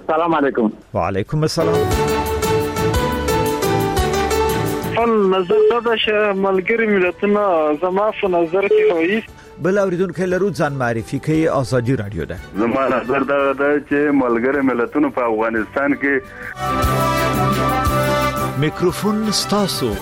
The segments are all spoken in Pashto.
السلام علیکم. وعلیکم السلام. نظر دا چې ملګری ملتونه زما په نظر کې وایي بل اوریدونکو لرو ځان معرفي کوي. ازادي رادیو ده. زما نظر دا چې ملګری ملتونه په افغانستان کې میکروفون ستاسو.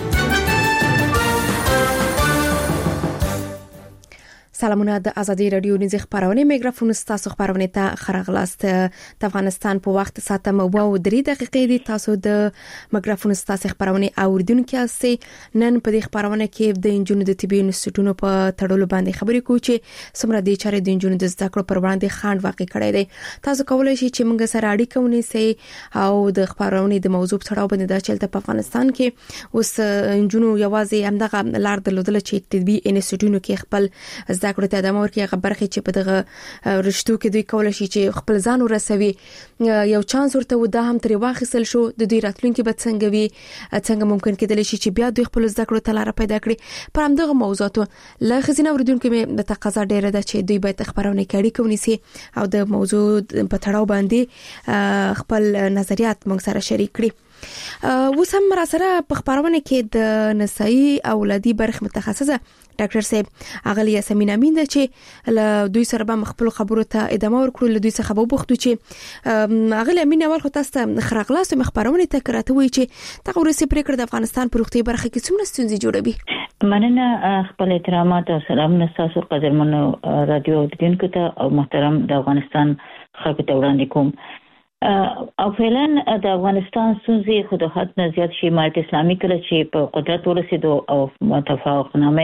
سلامونه د ازادي رادیو نيز خبرونه میکروفون ستاسو خبرونه ته خرغلاست. د افغانستان په وخت ساعت مو 3 دقیقې دي. تاسو د میکروفون ستاسو خبرونه اوریدونکو سي نن په دې خبرونه کې د انجونو د طبي انسټیټونو په تړلو باندې خبرې کوو چې سمره د چارې د انجونو د زده کړو پر وړاندې خاند واقع کړی دی. تاسو کولای شئ چې موږ سره اړیکه ونیسئ او د خبرونه د موضوع په اړه باندې د چلته په افغانستان کې اوس انجونو یوازې همدغه لار درلودل چې طبي انسټیټونو کې خپل زده ته د امر کې خبرخي چې په دغه رشتو کې دوی کول شي چې خپل ځان ورسوي. یو چانس ورته ودا هم تر واخیسل شو د دوی راتلونکي به څنګه وي، څنګه ممکن کېدلی شي چې بیا دوی خپل زده کړو ته لار پیدا کړي. پر همدغه موضوعات له خزینه اوریدونکو مې د تقاضا ډیره ده چې دوی باید خبرونه کوي کونیسي او د موضوع په تړاو باندې خپل نظریات موږ سره شریک کړي. وسم را سره په خبرونه کې د نسایي اولادي برخه متخصصه ډاکټر صاحب اغلی یاسمین امین ده چې له دوی سره به مخبل خبرو ته ادامه ورکړو. له دوی څخه به وبختو چې اغلی امین اول خو تاسو ته خرغلاس مخبرونه ته کراته وی چې تاسو ورسې پریکړه د افغانستان په روغتي برخه کې څومره ستونزې جوړوي. مننه. خپل احترامات او سلامونه تاسو قدرمنو رادیو اوریدونکو ته او محترم د افغانستان خلکو ته وړاندې کوم. او فعلا د افغانستان ستونزې خو د حد نه زیات شي امارت اسلامي کله چې په قدرت ورسېدو او متفاوقنامه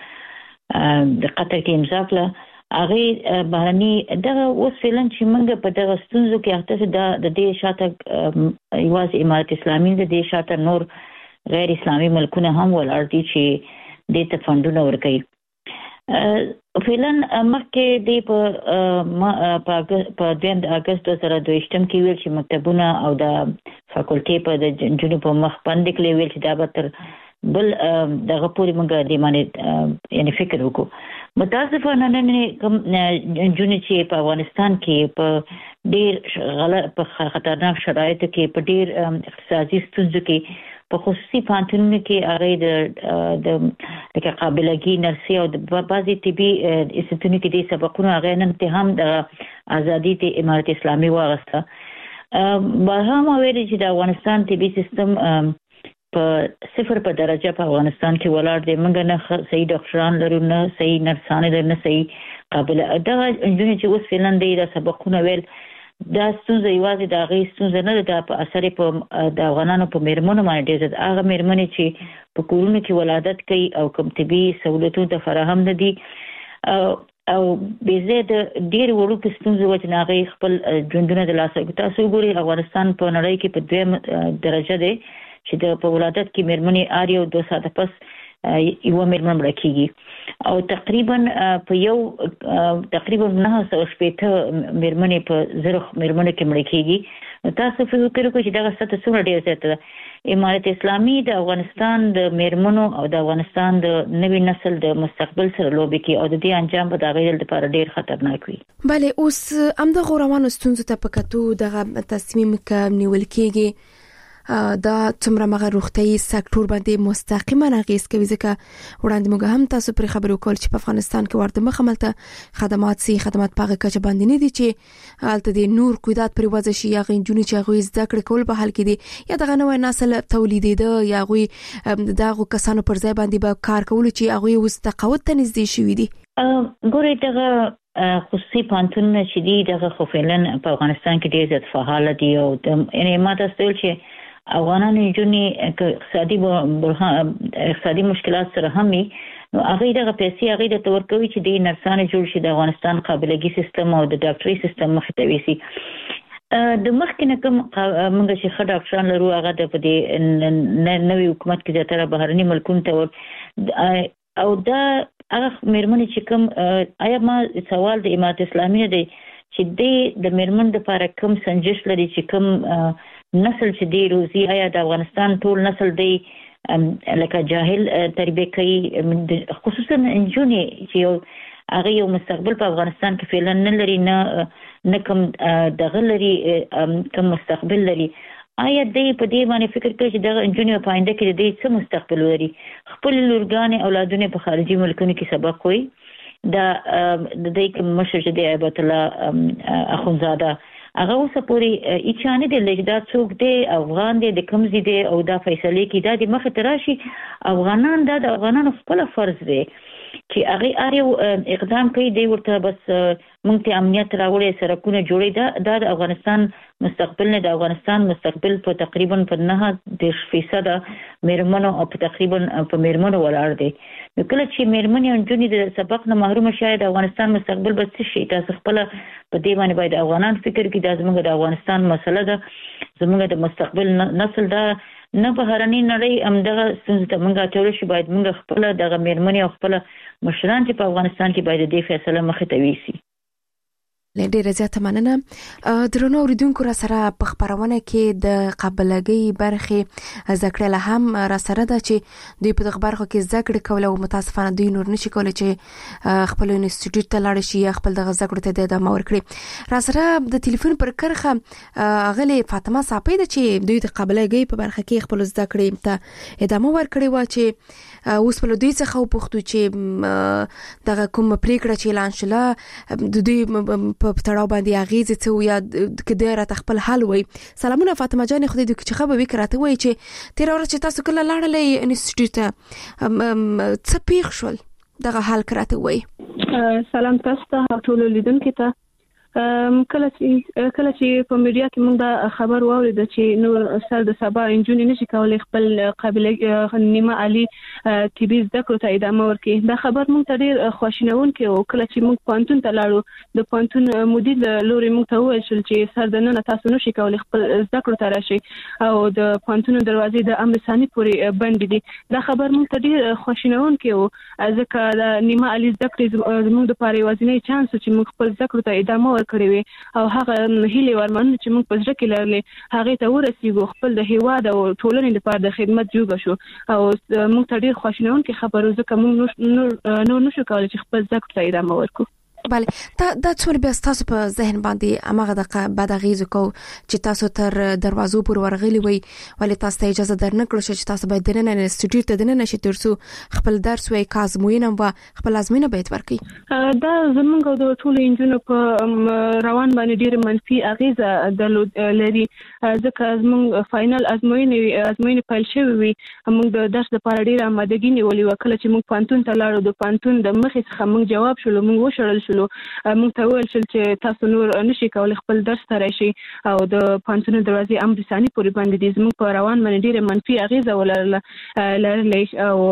د قطر کې امضا کړه هغه بهرني دغه اوس فعلا چې موږ په دغه ستونزو کې اخته د دې شاته یوازې امارت اسلامي د دې شاته نور غیر اسلامي ملکونه هم ولر دي چې د ته فندونه ورکوي. فعلا مخکې د په 2 اگست 2022 کې ویل چې مکتبونه او د فاکولټي په د جنونو په مخ باندې کې ویل چې دا به تر بل دغه پورې موږ د باندې یعنی فکر وکړو. متاسفانه نن کوم جنونو چې په افغانستان کې په ډیر غلط په خطرناک شرایطو کې په ډیر اقتصادي ستونزو کې په خصوصي پانتونو کې هغه د قابلګي نرسي او د بعضي طبي انسټیټونو کې د سبقونو هغه نن ته هم د ازادي ته امارت اسلامي واغسته. بهرامه ویل چې د افغانستان طبي سیستم په 0 په درجه په افغانستان کې ولر دی. موږ نه صحیح ډاکټران لرو، نه صحیح نرسانه لرو، نه صحیح قابل دغه انجونې چې اوس فعلا د سبقونو ویل دا ستونزه یوازې د هغې ستونزه نه ده، په اثر په د افغانانو په میرمنو باندې ډېر زیات هغه میرمنې چې په کورونو کې ولادت کوي او کوم طبي سہولتونو ته فراهم نه دي او بېځایه د ډېر وړوکو ستونزو وجه نه هغې خپل ژوندونه د لاسه ورکوي. تاسو وګورئ افغانستان په نړۍ کې په 2 درجه دی چې د په ولادت کې میرمنې اړ یو 2 ساعته پس یو میرمن مړه کیږي او تقریبا په یو تقریبا 980 میرمنې په 0 میرمنو کې مړه کیږي. تاسو فکر وکړئ چې دا څه څومره ډیر زیات ده. امارت اسلامي د افغانستان د میرمنو او د افغانستان د نوي نسل د مستقبل سره لوبي کوي او د دې انجام په دغه ډول لپاره ډیر خطرناک وي. بله اوس امده غوروانو ستونزو ته پکاتو دغه تصمیم ک نیول کیږي دا څومره مغه روغتي سکتور باندې مستقیما اغیز کوي. ځکه وړاندې موږ هم تاسو پر خبرو کول چې په افغانستان کې ورته مخملته خدمات پاغه کچ باندې نه دي چې الته د نور قیدات پر وځي شي یا غنجونی چې غوي زده کړ کول به حل کړي یا دغه نوې نسل تولیدېده یا غوي دغه کسانو پر ځای باندې به کار کول چې غوي اوس تقاوت ته نږدې شوي دي. ګورې دغه خصوصي پانتونونه چې دي دغه خو فعلا په افغانستان کې ډېر زیات فعال دي او یعنی ما تاسو ته چې افغانانو جونې اقتصادي مشکلات سره هم نو هغه دغه پیسې هغه د تور کوي چې د نرسانو جوړ شي د افغانستان قابلګي سیستم او د ډاکټري سیستم مخ ته ويسي. د مخکنه کوم موږ چې خډ ډاکټران لرو هغه د نوې حکومت کې زیاتره بهرني ملکونو ته او دا هغه میرمنې چې کوم آیا ما سوال د امارت اسلامي دی چې د میرمن د لپاره کوم سنجش لري چې کوم نسل چې دی روزي آیا د افغانستان ټول نسل دی لکه جاهل تربیه کوي خصوصا انجونې چې هغه یو مستقبل په افغانستان کې فعلا نه لري، نه کوم دغه لري کوم مستقبل لري. آیا دې په دې باندې فکر کوي چې دغه انجونیو په آینده کې دې څه مستقبل لري؟ خپل لورګانې اولادونه په خارجي ملکونو کې سبق وي. دا د دې کوم مشر چې دی عبادت الله اخونزاده هغه اوس پورې اچانه دی لږ دا څوک دی افغان دی د کوم ځای دی او دا فیصله کې دا د مخ تراشي افغانان د افغانانو خپل فرض دی چې هغه اړیو اقدام کوي دی ورته بس مونږ ته امنیت راوړي سرکونه جوړي دا د افغانستان مستقبل نه د افغانستان مستقبل په تقریبا په 9% میرمنو او په تقریبا په میرمنو ولاړ دی. نو کله چې میرمنې او نجونې د سبق نه محروم شاید افغانستان مستقبل به څه شي؟ تاسو خپل په دې باندې باید افغانان فکر کړي دا زموږ د افغانستان مسله ده، زموږ د مستقبل نسل ده، نه بهرني نړۍ همدغه ستونزې ته موږ اچولی شي. باید موږ خپل دغه میرمنې او خپل مشران چې په افغانستان کې باید دې فیصله مخې ته ویسي. ډیره زیاته مننه. درنو اوریدونکو را سره په خبرونه کې د قابلګۍ برخې ذکر له هم را سره ده چې دوی په دغه برخه کې ذکر کول او متاسفانه دوی نور نشي کولای چې خپل انسټیټیوټ ته لاړ شي یا خپل دغه ذکر ته د ادامه ورکړي. را سره د ټلیفون پر کرخه غلي فاطمه صاحب ده چې دوی د قابلګۍ په برخه کې خپل ذکر ته ادامه ورکړي و چې اوس په دوی څخه وپوښتو چې دغه کوم پریکړه چې اعلان شوه د دوی په تړاو باندې اغیزه څه یا کده را خپل حل وي. سلامونه فاطمه جان، خو دې چې خبر وکړه وای چې تیر ورځ چې تاسو کله لاړلې انسټیټیوټ څه پیښ شول دغه حل کراته وای؟ سلام تاسو ته ټول لیدونکو ته. کله چې په میډیا کې موږ دا خبر واورید چې نور سر د سبا انجونی نشي کولای خپل قابلیت نیمه عالی طبي زده کړو ته ادامه ورکړي، دا خبر موږ ته ډیر خوشنونکی او کله چې موږ پانتون ته لاړو د پانتون مدیر لوري موږ ته وویل چې سر د نن تاسو نشي کولای خپل زده کړو ته راشي او د پانتون دروازې د امر ثاني پورې بند دي. دا خبر موږ ته ډیر خوشنونکی او ځکه د نیمه عالی زده کړې زموږ د پاره یوازینی چانس چې موږ خپل زده کړو ته ادامه کړی وي او هغه هیله ورمن چې موږ په ځکه لرلې هغه ته ورسېږو خپل د هیواد او ټولنې لپاره د خدمت جوړ شو او موږ ته ډیر خوشنونکي خبرو ځکه موږ نو نشو کولای چې خپل ځکه ته ادامه ورکړو. بله دا څومره بیا تاسو په ذهن باندې امغه د بعد غیزو کو چې تاسو تر دروازو پر ورغلی وي ولې تاسو ته اجازه درنکړو چې تاسو باید د نن انسټیټیوټ ته د نن شي ترسو خپل درس وای کازموینه و خپل ازمینه باید ورکړي؟ دا زمونږ د ټول انجونو په روان باندې ډیر منفي اغیزه لري ځکه زمونږ فائنل ازموینه پیل شوی وي موږ د درس لپاره ډیر آمادګی نیولې وکړه چې موږ پانتون ته لاړو د پانتون د مخې څخه موږ جواب شول موږ وشړل موږ ته ویل چې تاسو نور نشي کولای خپل درس ته راشي او د پانتون دروازې امر ثاني پورې باندې دي زموږ په روان باندې ډیره منفي اغیزه ولرله او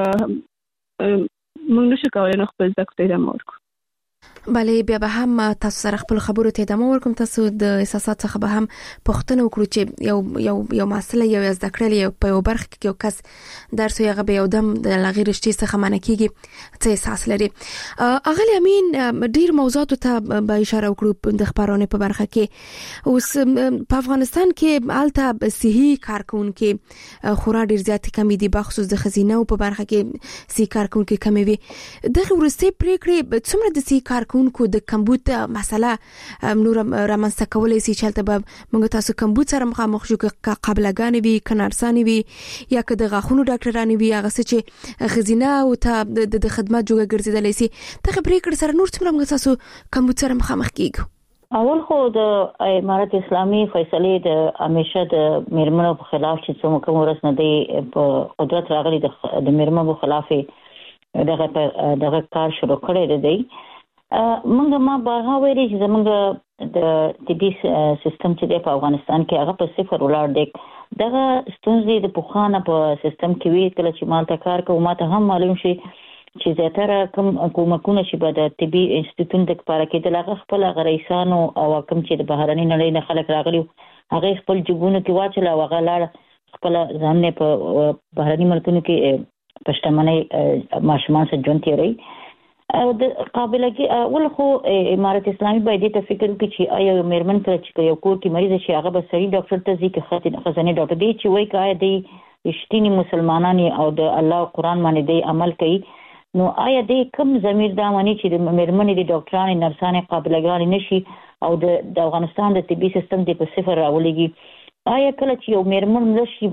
موږ نشو کولای خپل ځکه ته ادامه ورکړو. بله بیا به هم تاسو سره خپل خبرو ته ادامه ورکوم. تاسو د احساسات څخه به هم پوښتنه وکړو چې یو مسله یو زده کړل په یو برخه کې یو کس درس یې غو یو دم د لغیر رښتې څخه منع کیږي څه احساس لري؟ اغلی امین ډیر موضوعات ته به اشاره وکړو د خبرونه په برخه کې. اوس په افغانستان کې الته صحي کارکونکو خورا ډیر زیات کمی دي بخصوص د خزینه او په برخه کې صحي کارکونکو کمی وي. دغه ورسته پریکړې څومره د صحي کارکونکو د کمبود مسله نور رامنځته کولای شي چې به موږ تاسو کمبود سره مخامخ شو که قابلګان وي کنارسان وي یا که د غاښونو ډاکټران وي هغه چې خزینه او ته د خدمات جوړه ګرځیدلی شي دغه پریکړې سره نور څومره موږ تاسو کمبود سره مخامخ کیږو؟ اول خو د امارت اسلامي فیصله د همیشه د میرمنو په خلاف چې څومره کوم ورس نه دی په قدرت راغلي د میرمنو په خلاف دغه کار شروع کړی دی. موږ ما بارها ویلي چې زموږ د طبي سیستم چې دی په افغانستان کې هغه په صفر ولاړ دی. دغه ستونزې د پوخانه په سیستم کې وی کله چې مالته کار کوو ماته هم معلوم شي چې زیاتره کوم حکومتونه چې به د طبي انسټیټیوټ لپاره کېدل هغه خپل غریسانو او کوم چې د بهرني نړۍ نه خلک راغلي هغه خپل جګونو کې واچل او هغه لاړ خپل ځان نه په بهرني ملکونو کې پښتمنۍ ماشومان سره ژوند تیری او د قابلګي اول خو امارت اسلامي باید ته فکر وکړي چې آیا میرمن کله چې یو کور کې مریض شي هغه به سړي ډاکټر ته ځي که خزانه ډاکټر دی چې وایي کای دی رښتینی مسلمانان او د الله قرآن باندې دی عمل کوي نو آیا د کوم ضمیر دا مانی چې د مېرمنې د ډاکټرانو نرسانو قابلګان نشي او د افغانستان د طبي سیستم د په صفر راولېږي آیا کله چې یو مېرمن نشي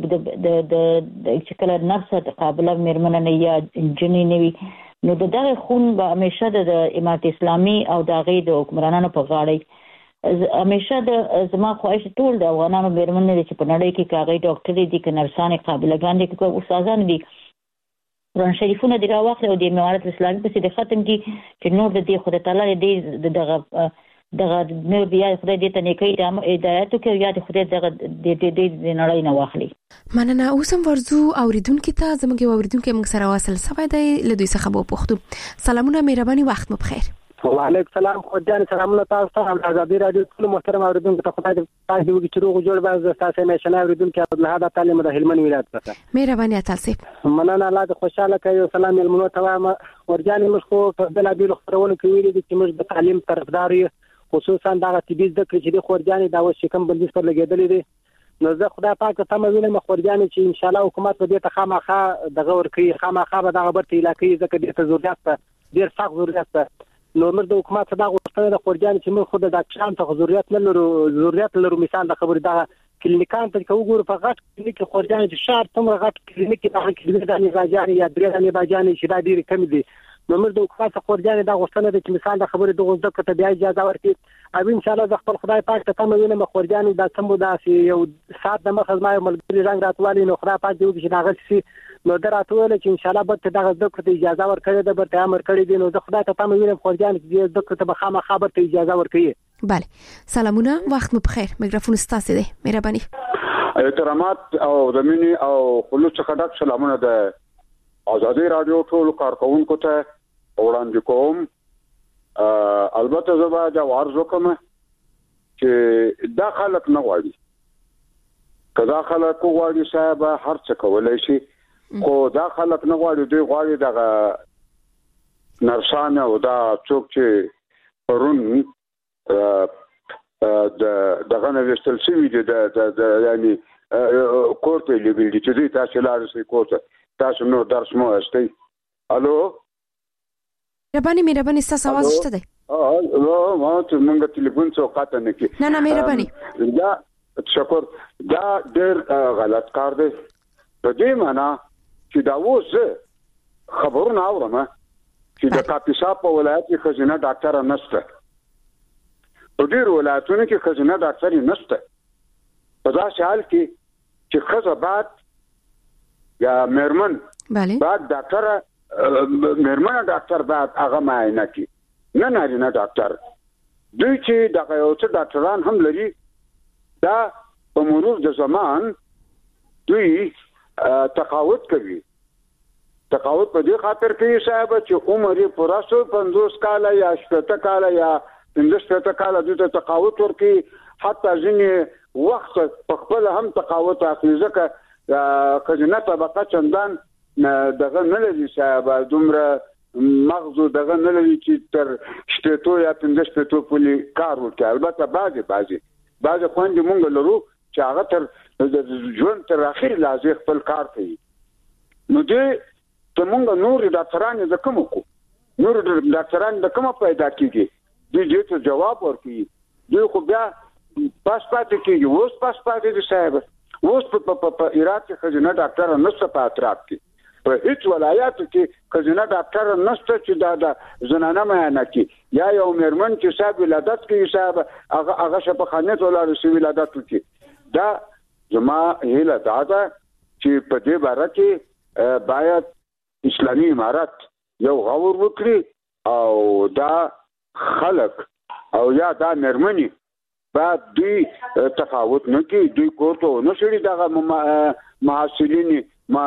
د چې کله نرس قابله مېرمن نه یا انجنیر نه وي نو دغه خون به همیشه د امارت اسلامي او د غي د حکمرانانو په غاړه همیشه د زما خواهش ټول د افغانانو مېرمن نه چې په نړۍ کې کاغی ډاکټر دي که نرسانو قابلګان دي که استادان دي قرآن شریفونه دی راوخله او د امارت اسلامي په سید ختم کی چې نور د دې خدای تعالی دې دغه نور بیا خدای دې ته نیکی هدایت کوي یا د خدای دغه د نړۍ نه واخلي. مننه. اوس هم ورزو اوریدونکو ته زموږ اوریدونکو موږ سره واصل سوي دی له دوی څخه به پوښتو. سلامونه مهرباني وخت مو بخیر. وعلیکم السلام خدای سلامونه تاسو ته او آزادي رادیو ټول محترم اوریدونکو ته خدای دې تاسو دې چې روغ جوړ باز تاسو میشنه اوریدونکو له هدا تعلیم د هلمند ولایت څخه مهرباني تاسو. مننه الله دې خوشاله کوي. سلام المنو ته ورجانې موږ خو په بل بیل خبرونه کوي چې موږ د تعلیم طرفدار یو خصوصا د طبي زده کړې چې د خورجانې دا وشي کوم بندیز پر لګیدلې دي نو زه خدای پاک ته مې خورجانې چې ان شاء الله حکومت به دې ته خامخا دغه ورکوي خامخا به دغه برته علاقې ځکه دې ته ضرورت ډیر سخت ضرورت نو موږ د حکومت څخه دا غوښتنه د خورجانې چې موږ خود د ډاکټرانو ته ضرورت لرو مثال د خبرې دا کلینیکان ته وګورو په غټ کلینیک خورجانې چې شهر څومره غټ کلینیک د کلینیک د نباجانې یا درې د نباجانې چې دا ډیر کم دي نو موږ د حکومت څخه خورجانې دا غوښتنه ده چې مثال د خبرې د غوښتنه کته بیا اجازه ورکړي او ان شاء الله خپل خدای پاک ته وینم خورجانې دا سمو دا یو سات د مخ ما ملګری رنگ راتوالي نو خدای پاک دې چې دا غشي نو دراتول چې ان شاء الله به دغه ذکر ته اجازه ورکړي د برته امر کړی دي نو زه خدای ته وینم خورجانې دې ذکر ته بخامه خبر ته اجازه ورکړي. بله سلامونه وخت مو بخیر. میکروفون ستاسو دی مهرباني. احترامات او زميني او خلوص خدمت سلامونه د آزادي رادیو ټول کارکونکو ته وړاندې کوم. البته زه به دا عرض وکم چې دا خلک نه غواړي کدا خلک غواړي صاحب هر څه کولای شي خو دا خلک نه غواړي دوی غواړي دغه نرسانه او دا څوک چې پرون دغه نوښتل شوی دي د یعنی کوټه لیبل دي چې تاسو لارې کوټه تاسو نو درس مو استي. الو مهرباني تاسو आवाज شته دی؟ ما ته موږ ټلیفون څوکاته نه کی. نه مهرباني. دا شکر دا ډېر غلط کار دی. په دې معنی چې دا اوس خبرونه اورم چې د کاپیسا په ولایت کې خزینه ډاکټر نشته. په ډېر ولایتونو کې خزینه ډاکټر نشته. په دا حال کې چې خزه بعد یا مېرمن بعد ډاکټر مېرمن ډاکټر بعد هغه معاینه کوي نه نارینه ډاکټر دوی چې دغه یو څه ډاکټران هم لري دا په مرور د زمان دوی تقاعد کوي. تقاعد په دې خاطر کوي صاحب چې عمر یې پوره شو 50 کال یا 60 کال یا 50 کال دوی تقاعد ورکي حتی ځینې وخت په خپل هم تقاعد اخلي ځکه خزینه طبقه چندان دغه نه لري صاحب دومره مغزو دغه نه لري چې تر شپېتو یا 15 پورې کار وکړي. البته بعضې خویندې مونږ لرو چې هغه تر ژوند تر اخر لازم خپل کار کوي. نو دې ته مونږ نور ډاکټران د کوم کو نور ډاکټران د کوم پیدا کیږي دې ته جواب ورکړي. دوی خو بیا پاس پاتې کیږي. اوس پاس پاتې دي صاحب. اوس په ایران کې خزینه ډاکټر نشته په اطراف کې په هیڅ ولایاتو کې خزینه ډاکټر نشته چې دا زنانه معاینه کوي یا یو مېرمن چې صاحب ولادت کوي صاحب هغه شفاخانه ولاړ شي ولادت کوي. دا زما هیله دا ده چې په دې باره کې باید اسلامي امارت یو غور وکړي او دا خلک او یا دا مېرمنې بعد دوی تفاوت نه کوي. دوی کوته نه شړي دغه محصلین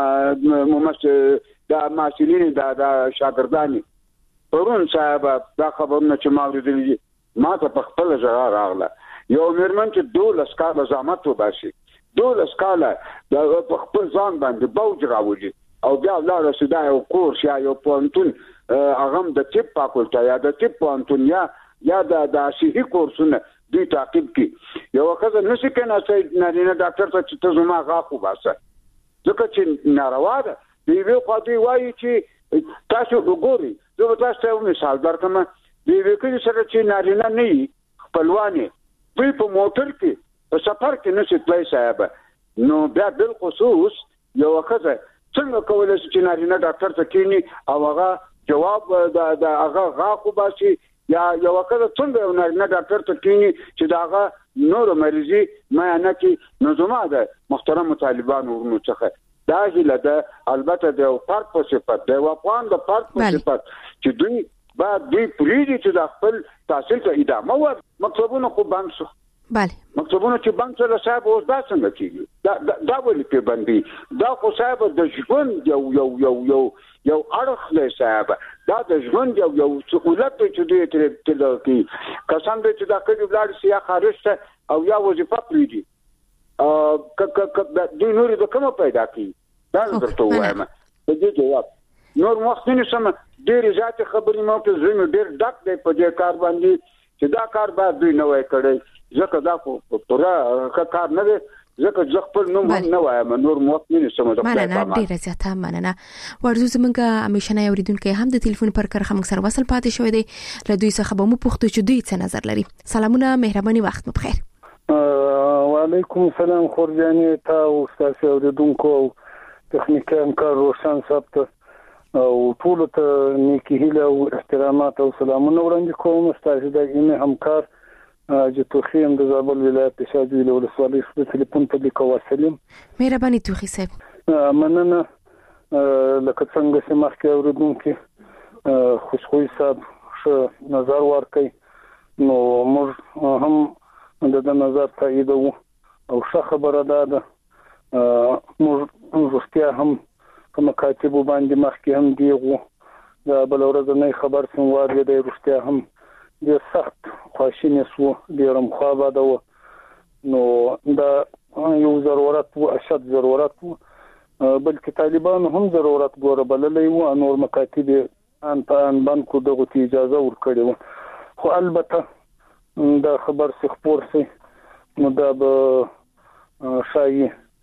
دا محصلین دا شاګردانی پرون صاحب دا خبرونه چې ما ورېدلې ما ته په خپل ځای راغله یو مېرمن چې 12 کاله زحمت وباسي 12 کاله د خپل ځان باندې بوج راوړي او بیا لاړ سیدا یو کورس یا یو پونتون هغه د طب فاکولټه یا د طب پونتون یا د صحي کورسونه دوی تعقیب کی. یو وخت نشي کنه چې نارینه ډاکټر ته ته زما غاخو باسه ځکه چې ناروا ده. دی وی خو دی وایي چې تاسو وګورئ زه تاسو ته مثال درکم دی وکړي سره چې نارینه نه خپلواني دوی په موټر کې په سفر کې نشي تلای صاحب نو بیا بل خصوص یو وخت څنګه کولای شي چې نارینه ډاکټر ته کینی او هغه جواب د هغه غاخو باسي یا یو وخت څنګه نارینه ډاکټر ته کینی چې داغه نور مریضي معاینه کې نظم ده محترم طالبان ورنو څخه دا هیله ده البته د فرق په صفت د وقوان د فرق په صفت چې دوی بعد دوی پریږي چې د خپل تحصیل ته ادامه ور مکتبونه خو بند شو بله مکتبونه چې بند سره صاحب اوس دا څنګه کیږي دا ولې په باندې دا خو صاحب د ژوند یو اړخ دی صاحب دا د ژوند یو سہولت چې دوی تر کی کسان دې چې دا کړي بلاد سیا خارج ته او یا وظیفه پریږي دوی نور د کومه پیدا کی دا درته وایم په دې جواب نور وخت نه سم ډېر ذات خبرې مو په زمو ډېر ډک دی په دې کار باندې چې دا کار باید دوی نه وای کړی ځکه دا خو پورا کار نه دی ځکه ځخ په نوم نه وایم نور وخت نه سم دا مننه ډېر زیاته مننه ورزو زمونږه همیشنه اوریدونکو هم د ټلیفون پر کرخه موږ سره وصل پاتې شوې دي له دوی څخه به مو پوښتنه چې دوی څه نظر لري سلامونه مهرباني وخت مو بخیر وعلیکم السلام خورجاني تا او استاد اوریدونکو تخنیکي همکار روشن صاحب او ټول ته نیکی هیله او احترامات او سلامونه وړاندې کوم ستاسو د ایمه همکار چې توخیم د زابل ولایت شاجوی له ولسوالۍ په ټلیفون په لیکو وسلم مهرباني توخی صاحب مننه لکه څنګه چې مخکې اوریدونکو خوشخوي صاحب ښه نظر ورکړي نو موږ هم د نظر تاییدو او ښه خبره ده موږ رښتیا هم کوم کاتب باندې مخکې هم دیغو دا بل ورځ نه خبر څنګه وایي د رښتیا هم د سخت خواشینی سو ډیرم خوابه ده نو دا یو ضرورت او اشد ضرورت بلکې طالبان هم ضرورت ګوره بللې و نور مکاتب ان بانکو دغه اجازه ورکړي و خو البته دا خبر خبر سي نو دا به شایي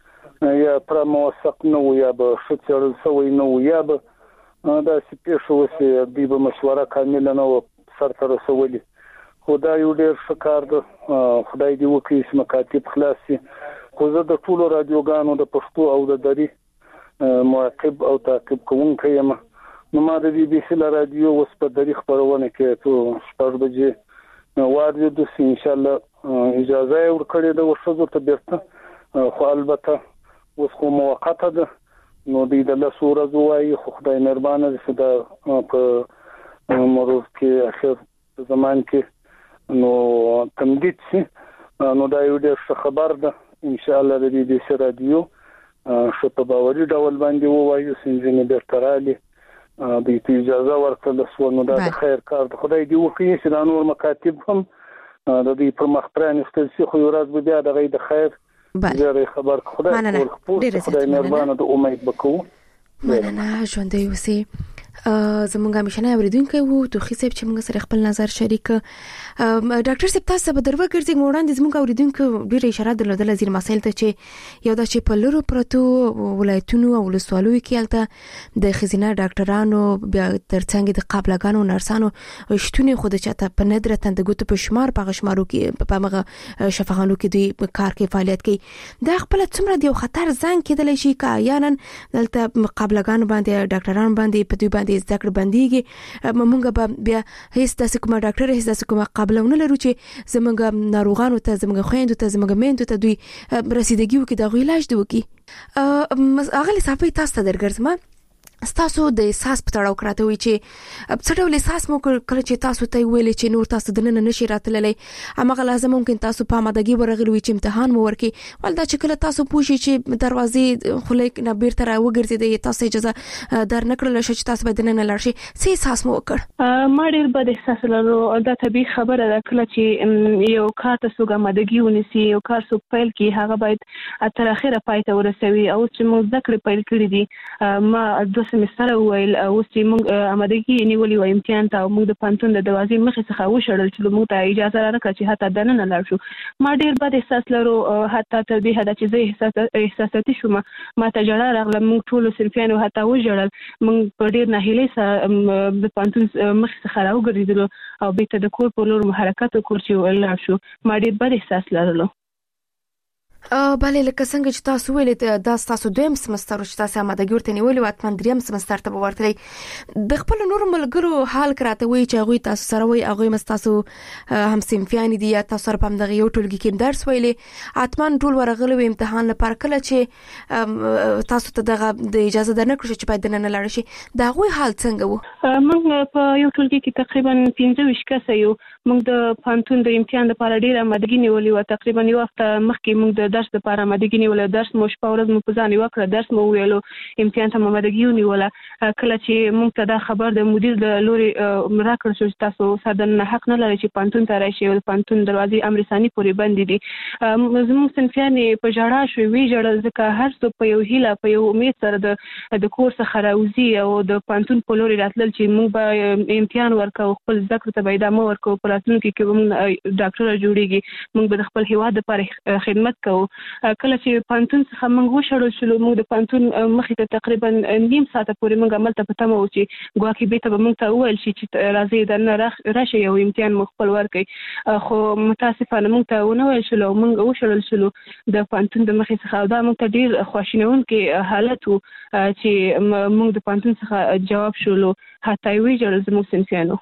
یا پر موثق نو یا به شتر سوي نو یا به دا سپیشو سي د مشوره کامله نو سره رسولي خدای یو ډیر شکر ده خدای دې وکړي چې مکاتب خلاص شي خو زه د ټولو رادیوګانو د پښتو او د دري مراقب او تعقیب کوونکی یم نو ما د بي بي سي رادیو اوس په دري خبرونه کې ته 6 بجې وایو د ان شاء الله اجازه ورکړې ده ورشو ته بیرته خو البته اوس خو موقته ده نو د له سوره زوای خو خدای مهربانه دې دا په مرور کې اخر زمان کې نو تمدید شي نو دا یو ډېر خبر ده ان شاء الله د دې د رادیو شو په باوري ډول باندې وایو سنجنې بیرترالي د اجازه ورکړل سو نو دا د خیر کار د خدای دی وکړي چې دا نور مکاتب هم د دې پر مخ پرانستل شي خو ورځ به بیا د غي د خیر زه خبر خدای مهربانه د امید وکړو مننه ژوندۍ اوسئ زمونږه مشنه اوریدونکو وو توخی صاحب چې موږ سره خپل نظر شریک ډاکټر صاحب تاسو به درو ګرځي موړاندې زمونږه اوریدونکو ډیره اشاره درلودل زیر مسایل ته چې یو دا چې په لورو پروتو ولایتونو او ولسوالۍ کې الته د خزینه ډاکټرانو بیا ترڅنګ د قابلګانو نرسانو شتونی خود چاته په ندره تندګوت په شمار په شمارو کې په مغه شفاخانو کې د کار کې فعالیت کوي دا خپل څومره دی خطر ځان کېدل شي کا یانن دلته قابلګانو باندې ډاکټرانو باندې په دوی باندې ذکر بنديږي مونږ به بیا هیڅ د کوم ډاکټر هیڅ د کوم قابلونه لرو چې زمونږ ناروغانو ته زمونږ خويندو ته زمونږ میندو ته دوی رسیدګي وکړي د علاج دی وکړي اغلی صاحب تاسو ته درګرځم تاسو د احساس په تړاو کراته وي چې څه ډول احساس مو کړ چې تاسو ته ویل چې نور تاسو د نن نشي راتللی امغه لازم ممکن تاسو په مدګي ورغلی وي چې امتحان مو ورکي ولدا چې کله تاسو پوښی چې دروازې خلیک نه بیرته را وګرځي تاسو اجازه در نکړل شي چې تاسو به نه لاړ شي څه احساس مو وکړ ما ډیر بد احساس لرو دا طبيعي خبره ده کله چې یو کار تاسو مدګي ونیسي یو کار سو پیل کی هغه باید تر اخره پای ته ورسوي او چې مو ذکر پیل کړی دي ما 2 سمستر ویل او چې موږ آمادګي نیولې و امتحان ته موږ د پانتون د دروازې مخې څخه وشړل چې موږ ته اجازه راکړه چې حتی دننه لاړ شو. ما ډیر بد احساس لرو حتی تر دې حد چې زه احساساتي شوم. ما ته جړه راغله. موږ ټول صنفیانو حتی وژړل. موږ په ډیر ناهیلۍ سره د پانتون مخې څخه راوګرځېدلو او بیرته د کور په لور حرکت وکړ چې لاړ شو. ما ډیر بد احساس لرلو. بله لکه څنګه چې تاسو ویلې دا تاسو دویم سمستر چې تاسو آمادګي ورته نیولې و اتمن دریم سمستر ته ورتلې د خپل نور ملګرو حال کراته وی چې هغه تاسو سره وی هغه مستاسو هم سیمفیان دي یا تاسو سره په دغه یو ټولګي کې درس ویلې اتمن ټول ورغلو امتحان لپاره کله چې تاسو ته دغه د اجازه درنه کړی چې باید نه لاړ شي دا غوي حال څنګه وو؟ موږ په یو ټولګي کې تقریبا 15 کس یو. موږ د پانتون د امتحان لپاره ډیر آمادګي نیولې و. تقریبا یو وخت مخکې موږ د درس لپاره آمادګي نیولې. درس مو شپه ورځ مو په ځان وکړه. درس مو ویلو امتحان ته آمادګي نیوله. کله چې موږ ته دا خبر د مدیر د لوري راکړل شو چې تاسو ساده حق نه لرئ چې پانتون ته راشئ او پانتون دروازې امر ثاني پورې بند دي. زموږ صنفیان په جړه شو وی جړل ځکه هر څه په یو هیله په یو امید سره د کورس څخه راوځي او د پانتون په لوري راتلل چې موږ به امتحان ورکو خپل ذکر ته به ادامه ورکو په راتلونکي کې موږ ډاکټر جوړیږي. موږ به خپل هیواد لپاره خدمت کوو. کله چې پانتون څخه موږ وشړل شو موږ د پانتون مخې ته تقریبا نیم ساعت پورې موږ عمل ته پته مو چې ګواکې به ته موږ ته وویل شي چې راځي د راشي یو امتحان مو خپل ورکړي. خو متاسفانه موږ ته ونه ویل شو موږ وشړل شو د پانتون د مخې څخه. دا موږ ته ډیر خواشینونکي حالت وو چې موږ د پانتون څخه جواب شولو حتی وی جوړ زموږ صنفیانو.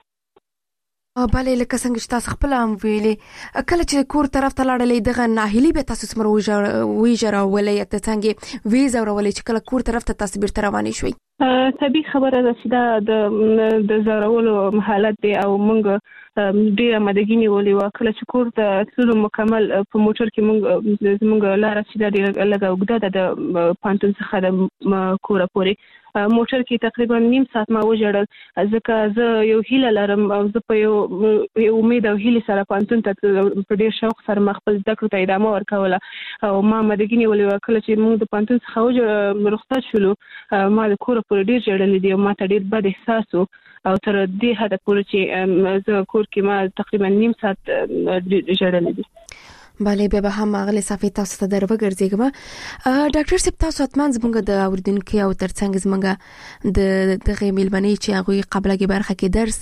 بله لکه څنګه چې تاسو خپل هم ویلې کله چې کور طرف ته لاړلې دغه ناهیلي به تاسو سمره ویجره ولې ته څنګه ویزا ورولې چې کله کور طرف ته تاسو بیرته روانې شوي؟ طبیعي خبره ده چې دا د زارولو حالت دی او موږ ډیر آمادګي نیولې و. کله چې کور ته تلو مکمل په موټر کې موږ لاره چې دا ډیر لږه اوږده ده د پانتون څخه د کور پورې. موټر کې تقریبا نیم ساعت ما وژړل ځکه زه یو هیله لرم او زه په یو امید او هیله سره پانتون ته په ډیر شوق سره خپل ذکر ته ادامه ورکوله او ما آمادګي نیولې. کله چې موږ د پانتون څخه رخصت شولو ما د کور پورې ډیر جړلې دي او ما ته ډیر بد احساس و او تر دې حد پورې چې زه کور کې ما تقریبا نیم ساعت جړلې دي. بله به هم اغلی صفحه تاسو ته درو ګرځېګم. ډاکټر صاحب تاسو اتمن زمونږ د اوریدونکو او ترڅنګ زمونږ د دغه میلمنې چې هغه قبلګي برخه کې درس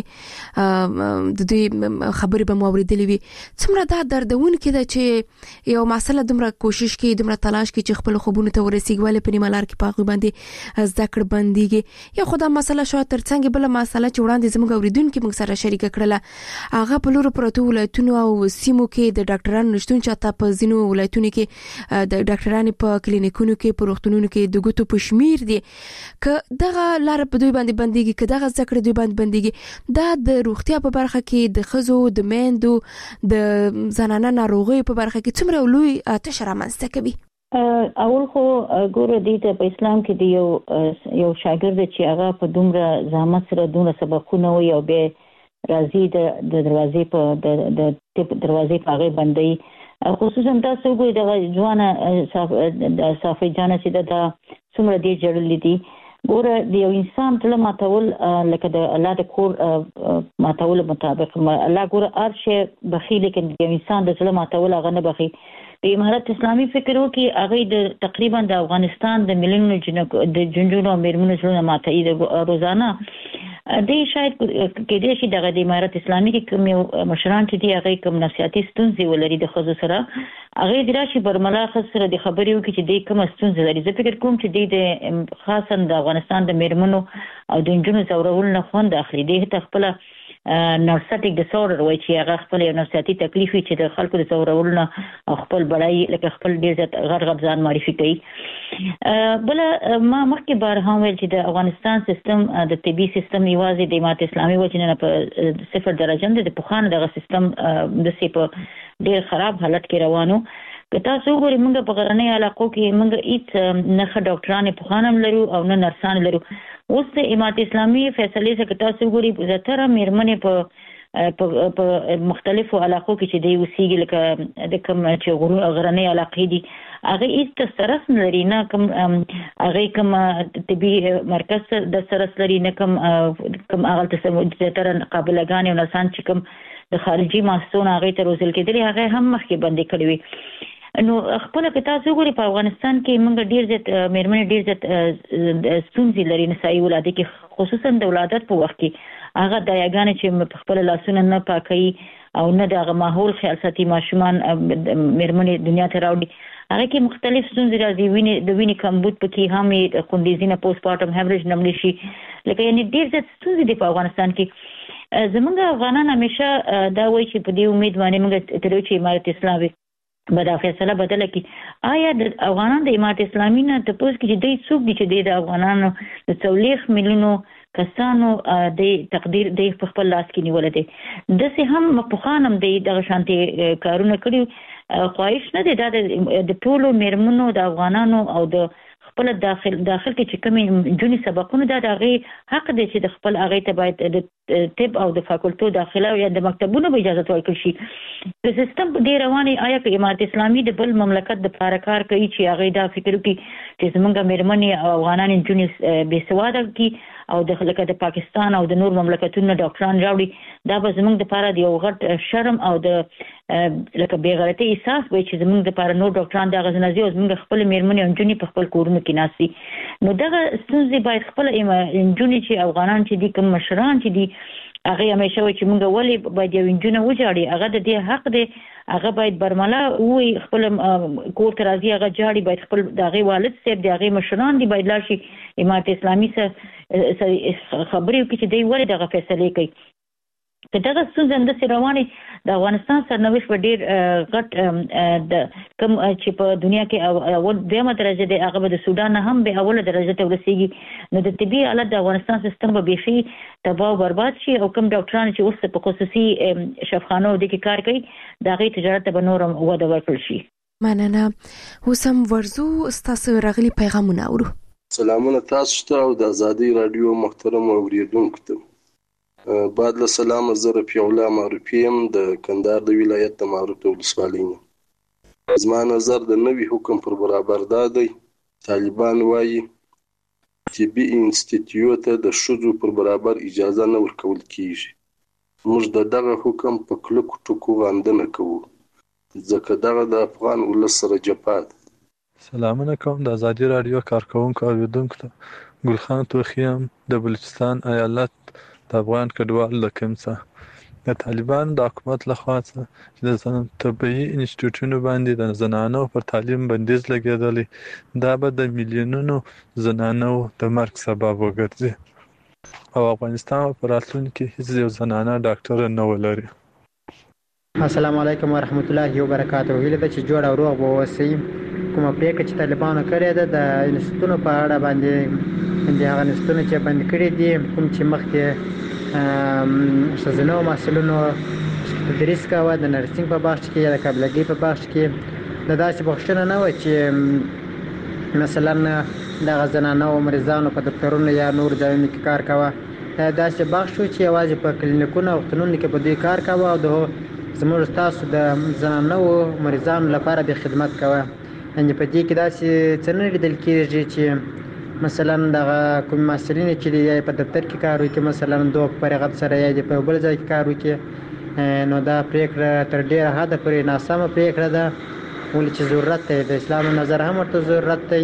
ویلې د دوی خبرې به مو اوریدلې وي څومره دا دردون کې ده چې یو مسله دومره کوشش کوي دومره تلاش کوي چې خپل خوبونه ته ورسیږي ولې په نیملار کې پاغي باندې ذکر بنديږي یا خدای مسله شو ترڅنګ بل مسله چې وړاندې زمونږ اوریدونکو موږ سره شریک کړله هغه په لور پروتو ولایتونو او سیمو کې د ډاکټر نشټون چې په ځینو ولایتونو کې د ډاکټرانو په کلینیکونو کې په روغتونونو کې د ګوتو په شمیر دي ک دغه لار په دوی باندې بنديږي ک دغه ذکر دوی باندې بنديږي دا د روغتیا په برخه کې د خزو د میندو د زنانه ناروغي په برخه کې څومره لوی آتش رامنځته کوي؟ اول خو ګوره دې ته په اسلام کې دی یو شاګرد چې هغه په دومره زحمت سره دومره سبقونه وي او به راځي د دروازې په دروازې په هغه باندې خصوصا تاسو ګورئ د ځوانه صافي جانه چې دا څومره دی جوړلې دي ګوره د یو انسان تل ماتول لکه د الله د کور ماتول مطابق الله ګوره ارشه بخیل کې د انسان د ظلم ماتول هغه نه بخي. په امارت اسلامي فکر وکي هغه د تقریبا د افغانستان د ملیونو د جنجونو میرمنو سره ماتای د روزانه د شاید کې د شي دغه د امارت اسلامي کې کوم مشران چې دی هغه کوم نصيحتي ستونزې ولري د خزو سره هغه د راشي برملا خاص سره د خبرې وکي چې د کوم ستونزې لري. زه فکر کوم چې د خاصا د افغانستان د میرمنو او د جنونو زورول نه خوند اخلي د خپل نارسټیک ډیسورډر وای چې هغه خپل یو نفسیاتي تکلیف چې د خلکو د زورول نه خپل بړای لکه خپل ډیر غړ ځان معرفي کوي. بل ما مخکې بار هم ویل چې د افغانستان سیستم د طبي سیستم یوازې د امارت اسلامي وجنه په 0 درجه د پوخانه دغه سیستم د سی په ډیر خراب حالت کې روانو. که تاسو وګورئ موږ په غرنۍ علاقو کې موږ هیڅ نه ډاکټرانو په خانم لرو او نه نرسان لرو. اوس د امارت اسلامي فیصله څخه تاسو وګورئ زتره میرمنې په په مختلفو علاقو کې چې دی وسیږي لکه د کوم چې غرنۍ علاقې دي هغه هیڅ سرس لري نه کوم هغه کوم طبي مرکز د سرس لري نه کوم هغه تر قابلګان او نسان چې کوم د خارجي ماسونه هغه ته روزل کېدل هغه هم مخکې بندي کړی وي نو خپل که تاسو ګوري په افغانستان کې موږ ډیر زیات مېرمنې ډیر زیات ستونزې لري نسایي ولادت کې خصوصا د ولادت په وخت کې هغه د یاګانې چې خپل لاسونه نه پاکي او نه د ماحول خیال ساتي ماشومان مېرمنې دنیا ته راوړي هغه کې مختلف ستونزې راځي د وینې کمبود پکې هم کندیزینه پوسټ پارټم هیمریج نملی شي لکه یعنی ډیر زیات ستونزې دي په افغانستان کې زمونږ افغانان همیشه دا وایي چې په دې امید باندې موږ تر چې امارت اسلامي به دا فیصله بدله کړي آیا د افغانان د امارت اسلامي نه تاسو کې چې دوی څوک دي چې د افغانانو د 40 میلیونو کسانو د تقدیر د خپل لاس کې نیول دي د سه هم په خانم د شانتي کارونه کړی خواهش نه دي د ټولو مېرمنو د افغانانو او د خپل داخل کې چې کوم جونی سبقونه د هغه حق دي چې د خپل هغه ته باید د طب او د فاکولټو داخله یا د مکتبونو به اجازه ورکړي شي د سیستم په ډیر رواني آیا په امارت اسلامي د بل مملکت د لپاره کار کوي چې هغه دا فکر کوي چې زمونږ مېرمنې او افغانان جونی بې سواده کی او د لکه د پاکستان او د نور مملکتونو ډاکټران راوړي دا به زمونږ د لپاره د یو غټ شرم او د لکه بیغیرتۍ احساس وي چې زمونږ د لپاره نور ډاکټران د غزنځي او زمونږ خپل مېرمنې او جونی په خپل کورونو کې ناسي نو دغه ستونزې باید خپل جونی چې افغانان چې دي کوم مشران چې دي هغه همیشه وي چې موږ ولې باید یو جونه وجاړي هغه د دې حق دی هغه باید برملا وي خپل کور ته راځي هغه جاړي باید خپل دغه والد صاحب دغه مشران دی باید لاشي امارت اسلامي سره خبرې وکړي چې دوی ولې دغه فیصله کوي که دغه ستونزې د رواني د افغانستان سرنوشت په ډیر غټ د کوم چې په دنیا کې اول دیمه درجه دی هغه د سودان هم به اوله درجه ته ورسیږي نو د طبي حالت د افغانستان سیستم به بيخي تباہ او برباد شي او کوم ډاکټران چې اوس په خصوصي شفاخانو د کې کار کوي دغه تجارت به نورم وده ورکړي شي مننه حسام ورزو ستاسو راغلي پیغامونه اورو سلامونه تاسو ته او د ازادي رادیو محترم اوریدونکو ته بعد له سلام زره پیولا معرفیم د کندهار د ولایت د معروف ولسوالۍ نه زما نظر د نوي حکم پر برابر دی طالبان وایي چې بي انسټیټیوټ ته د شذو پر برابر اجازه نه ورکول کیږي موږ دغه حکم په کلکو ټکو غندنه کوو ځکه دغه د افغان ولس سره جفا ده سلامونه کوم د ازادي رادیو کارکونکو اوریدونکو ته ګلخان توخیم د بلوچستان ایالت د افغان کډوال د کمڅه د طالبان د حکومت لخوا چې د طبي انسټیټیوټونو باندې د زنانو پر تعلیم بندیز لګیدلی دا به د میلیونونو زنانو د مرګ سبب وګرځي او افغانستان په راتلونکي کې هیڅ یو زنانه ډاکټر نه ولري السلام علیکم ورحمت الله وبرکاته ویل د چې جوړ او روغ به وسی کومه پریکړه چې طالبانو کړې ده د انسټیټیوټونو په اړه باندې د هغه انسټیټیوټونو چې بند کړي دي کوم چې مخکې سزنو مسلونو تدریس کاوه د نرسنګ په بخش کې یا د قابلیت په بخش کې د داسې بخښنه نه و چې مثلا د غزنانو مریضانو په دفترونو یا نور ځایونو کې کار کاوه داسې بخش و چې یوازې په کلینیکونو او خونونو کې په دوی کار کاوه او د زموږ تاسو د زنانو مریضانو لپاره د خدمت کاوه ان په دې کې داسې څه نه لیدل کېږي چې مثلا دغه کوم مسلین چې دی په دفتر کې کار وکړي مثلا دوه پرغت سره یا په بل ځای کې کار وکړي نو دا پریکړه تر ډیره حد پورې ناسمه پریکړه ده ولې چې ضرورت دی د اسلام نظر هم ورته ضرورت دی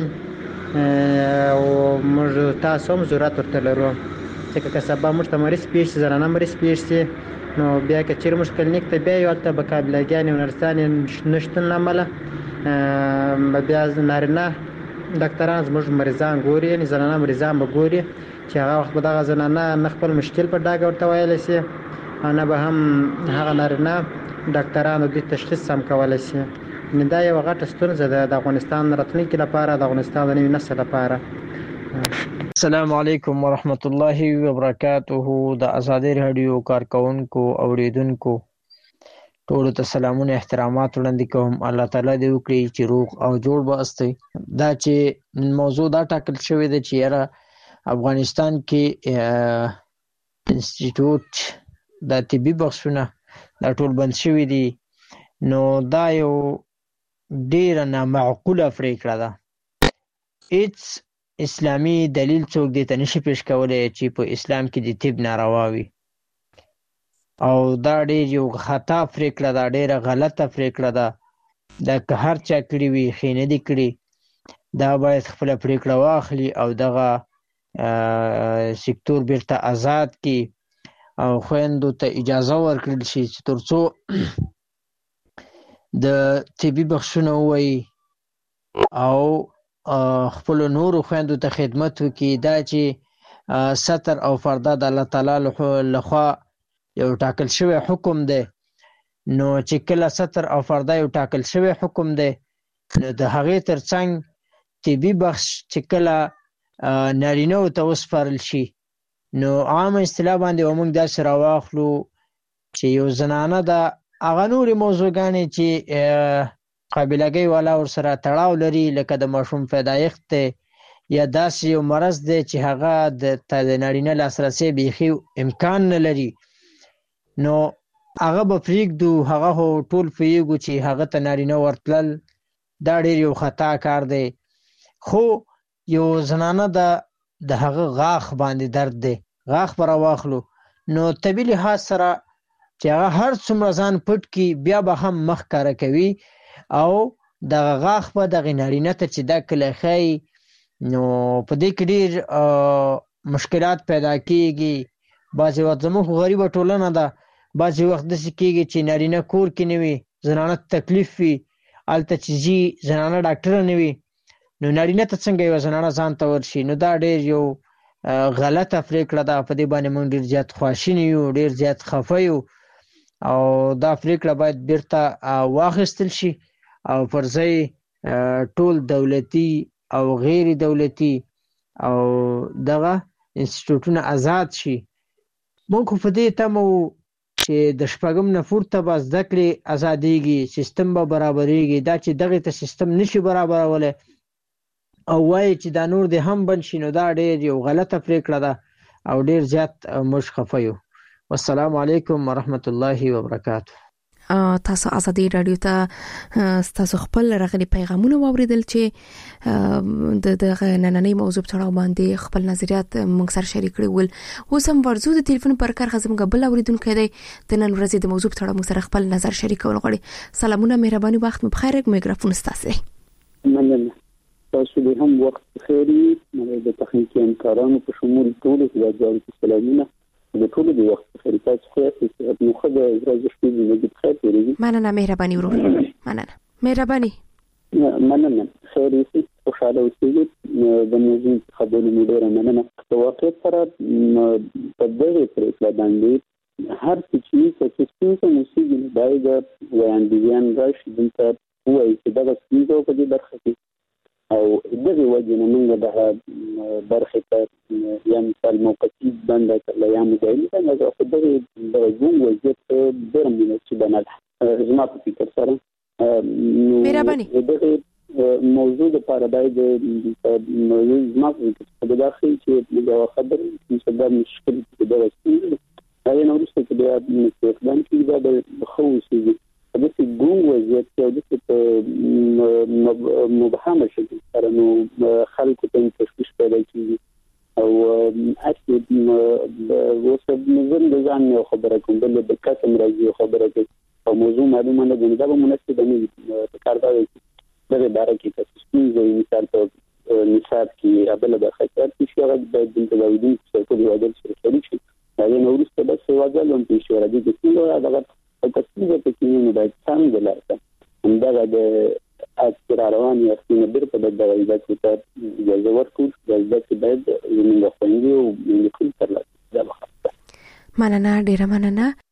او موږ تاسو هم ضرورت ورته لرو چې که سبا موږ ته مریض پیښ زنانه مریض پیښ شي نو بیا که چیرې موږ کلینیک ته بیا یو هلته به قابلګانې او نرسانې نشتون له امله بیا نارینه ډاکټران زموږ مریضان ګوري یعنې زنانه مریضان به ګوري چې هغه وخت به دغه زنانه نه خپل مشکل په ډاګه ورته ویلی شي او نه به هم هغه نارینه ډاکټران د دوی تشخیص هم کولی شي نو دا یوه غټه ستونزه ده د افغانستان راتلونکي لپاره د افغانستان د نوي نسل لپاره السلام علیکم ورحمت الله وبرکاته د ازادي رادیو کارکونکو اوریدونکو ټول ته سلامونه احترامات وړاندې کوم الله تعالی دې وکړي چې روغ او جوړ به استي دا چې موضوع دا ټاکل شوی دی چې یاره افغانستان کې انسټیټیوټ د طبي بخښونه دا ټول بند شوي دي، نو دا یو ډیره نامعقوله پریکړه ده. هیڅ اسلامي دلیل څوک دې ته نشي پیش کولی چې په اسلام کې د طب ناروا وي، او دا ډیر یو خطا پریکړه ده، ډیره غلطه پریکړه ده. دا که هر چا کړي وي ښې نه دي کړي، دا باید خپله پریکړه واخلي او دغه سکتور بیرته آزاد کړي او خویندو ته اجازه ورکړل شي چې تر څو د طبي بخښونه ووایي او خپلو نورو خویندو ته خدمت وکړي. دا چې ستر او فرده د الله تعالی لخوا یو ټاکل شوی حکم دی، نو چې کله ستر او فرده یو ټاکل شوی حکم دی، نو د هغې ترڅنګ طبي بخش چې کله نارینهو ته وسپارل شي، نو عامه اصطلاح باندې به موږ داسې راواخلو چې یو زنانه ده، هغه نورې موضوعګانې چې قابلګۍ والا ورسره تړاو لري، لکه د ماشوم پیدایښت دی یا داسې یو مرض دی چې هغه د نارینه لاسرسی بیخي امکان نه لري، نو هغه به پرېږدو. هغه خو ټول پوهېږو چې هغه ته نارینه ورتلل دا ډېر یو خطا کار دی. خو یو زنانه ده، د هغه غاښ باندې درد دی، غاښ به راواخلو، نو طبي لحاظ سره چې هغه هر څومره ځان پټ کړي بیا به هم مخ ښکاره کوي، او دغه غاښ به دغې نارینه ته چې دا کله ښایي، نو په دې کې ډېر مشکلات پیدا کېږي. بعضې وخت زموږ غریبه ټولنه ده، بعضې وخت داسې کېږي چې نارینه کور کې نه وي، زنانه ته تکلیف وي، هلته چې ځي زنانه ډاکټره نه وي، نو نارینه ته څنګه یوه زنانه ځان ته ورشي؟ نو دا ډېر یو غلطه پرېکړه ده. په دې باندې موږ ډېر زیات خواشیني یو، ډېر زیات خفه یو، او دا پرېکړه باید بیرته واخیستل شي او پر ځای ټول دولتي او غیر دولتي او دغه انسټیټوټونه آزاد شي. موږ خو په دې تمه وو چې د شپږم نه پورته به زده کړې ازادېږي، سیستم به برابرېږي. دا چې دغې ته سیستم نشي برابرولی او وایي چې دا نور دې هم بند شي، نو دا ډېر یو غلطه پرېکړه ده او ډېر زیات موږ خفه یو. والسلام علیکم ورحمت الله وبرکاته. تاسو ازادي رادیو ته تاسو خپل راغلي پیغامونه واوریدل چې د نننۍ موضوع په اړه باندې خپل نظریات موږ سره شریک کړي ول. اوس هم ورزو د ټلیفون پر کار خزمګه بل اوریدونکو دی د نن ورځې د موضوع په اړه موږ سره خپل نظر شریکول غواړي. سلامونه، مهرباني، وخت مو بخیر. میکروفون ستاسو. مننه. تاسو به هم وخت بخیر. د تخنیکي همکارانو په شمول ټول هیوادوالو ته سلامونه. د ټول د وخت بخیر. تاسو خیر نو خدای ورځ شپې دې بخیر تیریږي. مننه، مهرباني ورور. مننه، مهرباني. مننه. خیر اوسئ، خوشاله اوسئ. د موضوع خبرونه مو ډېره مننه. په واقع سره په دغه پرېکړه باندې هر څه چې ستونزه موسیقي نه باید وړاندویان راشي دلته وایي چې دغه ستونزه په دې برخه کې او دغه وجه نه موږ دغه برخه ته یا مثال موقتي بنده کړل یا مدایي بنده خو دغه ژوند وضعیت ډېر مناسب نه ده زما په فکر سره. دغه موضوع لپاره باید زما په فکر په داخل چې یو خبر چې دا مشکل د دغه ستونزه دا نه ورسته چې دا استخدام کیږي دا د خوشي د څه ګون وضعیت او د څه مبهمه شکل سره نو خلکو ته تشویش پیدا کیږي او اصلي وسه نظم د ځان یو خبره کوم بل د قسم راځي خبره کوي او موضوع معلومه نه دی دا به مناسب نه وي کار دا وي دغه باره کې تاسو څنګه مثال ته مثال کې ابل د خطر کې شغل د دلویدین څخه په وادل سره شریک شي دا نو ورسته بس وادل هم په شوره دي چې دا تصویر په کې نه باید څنګه لارته همدغه د اصراران یا څنګه بیر په دغه وضعیت کې اجازه ورکول چې باید زموږ خوندي او موږ تر لاسه. مننه، ډیره مننه.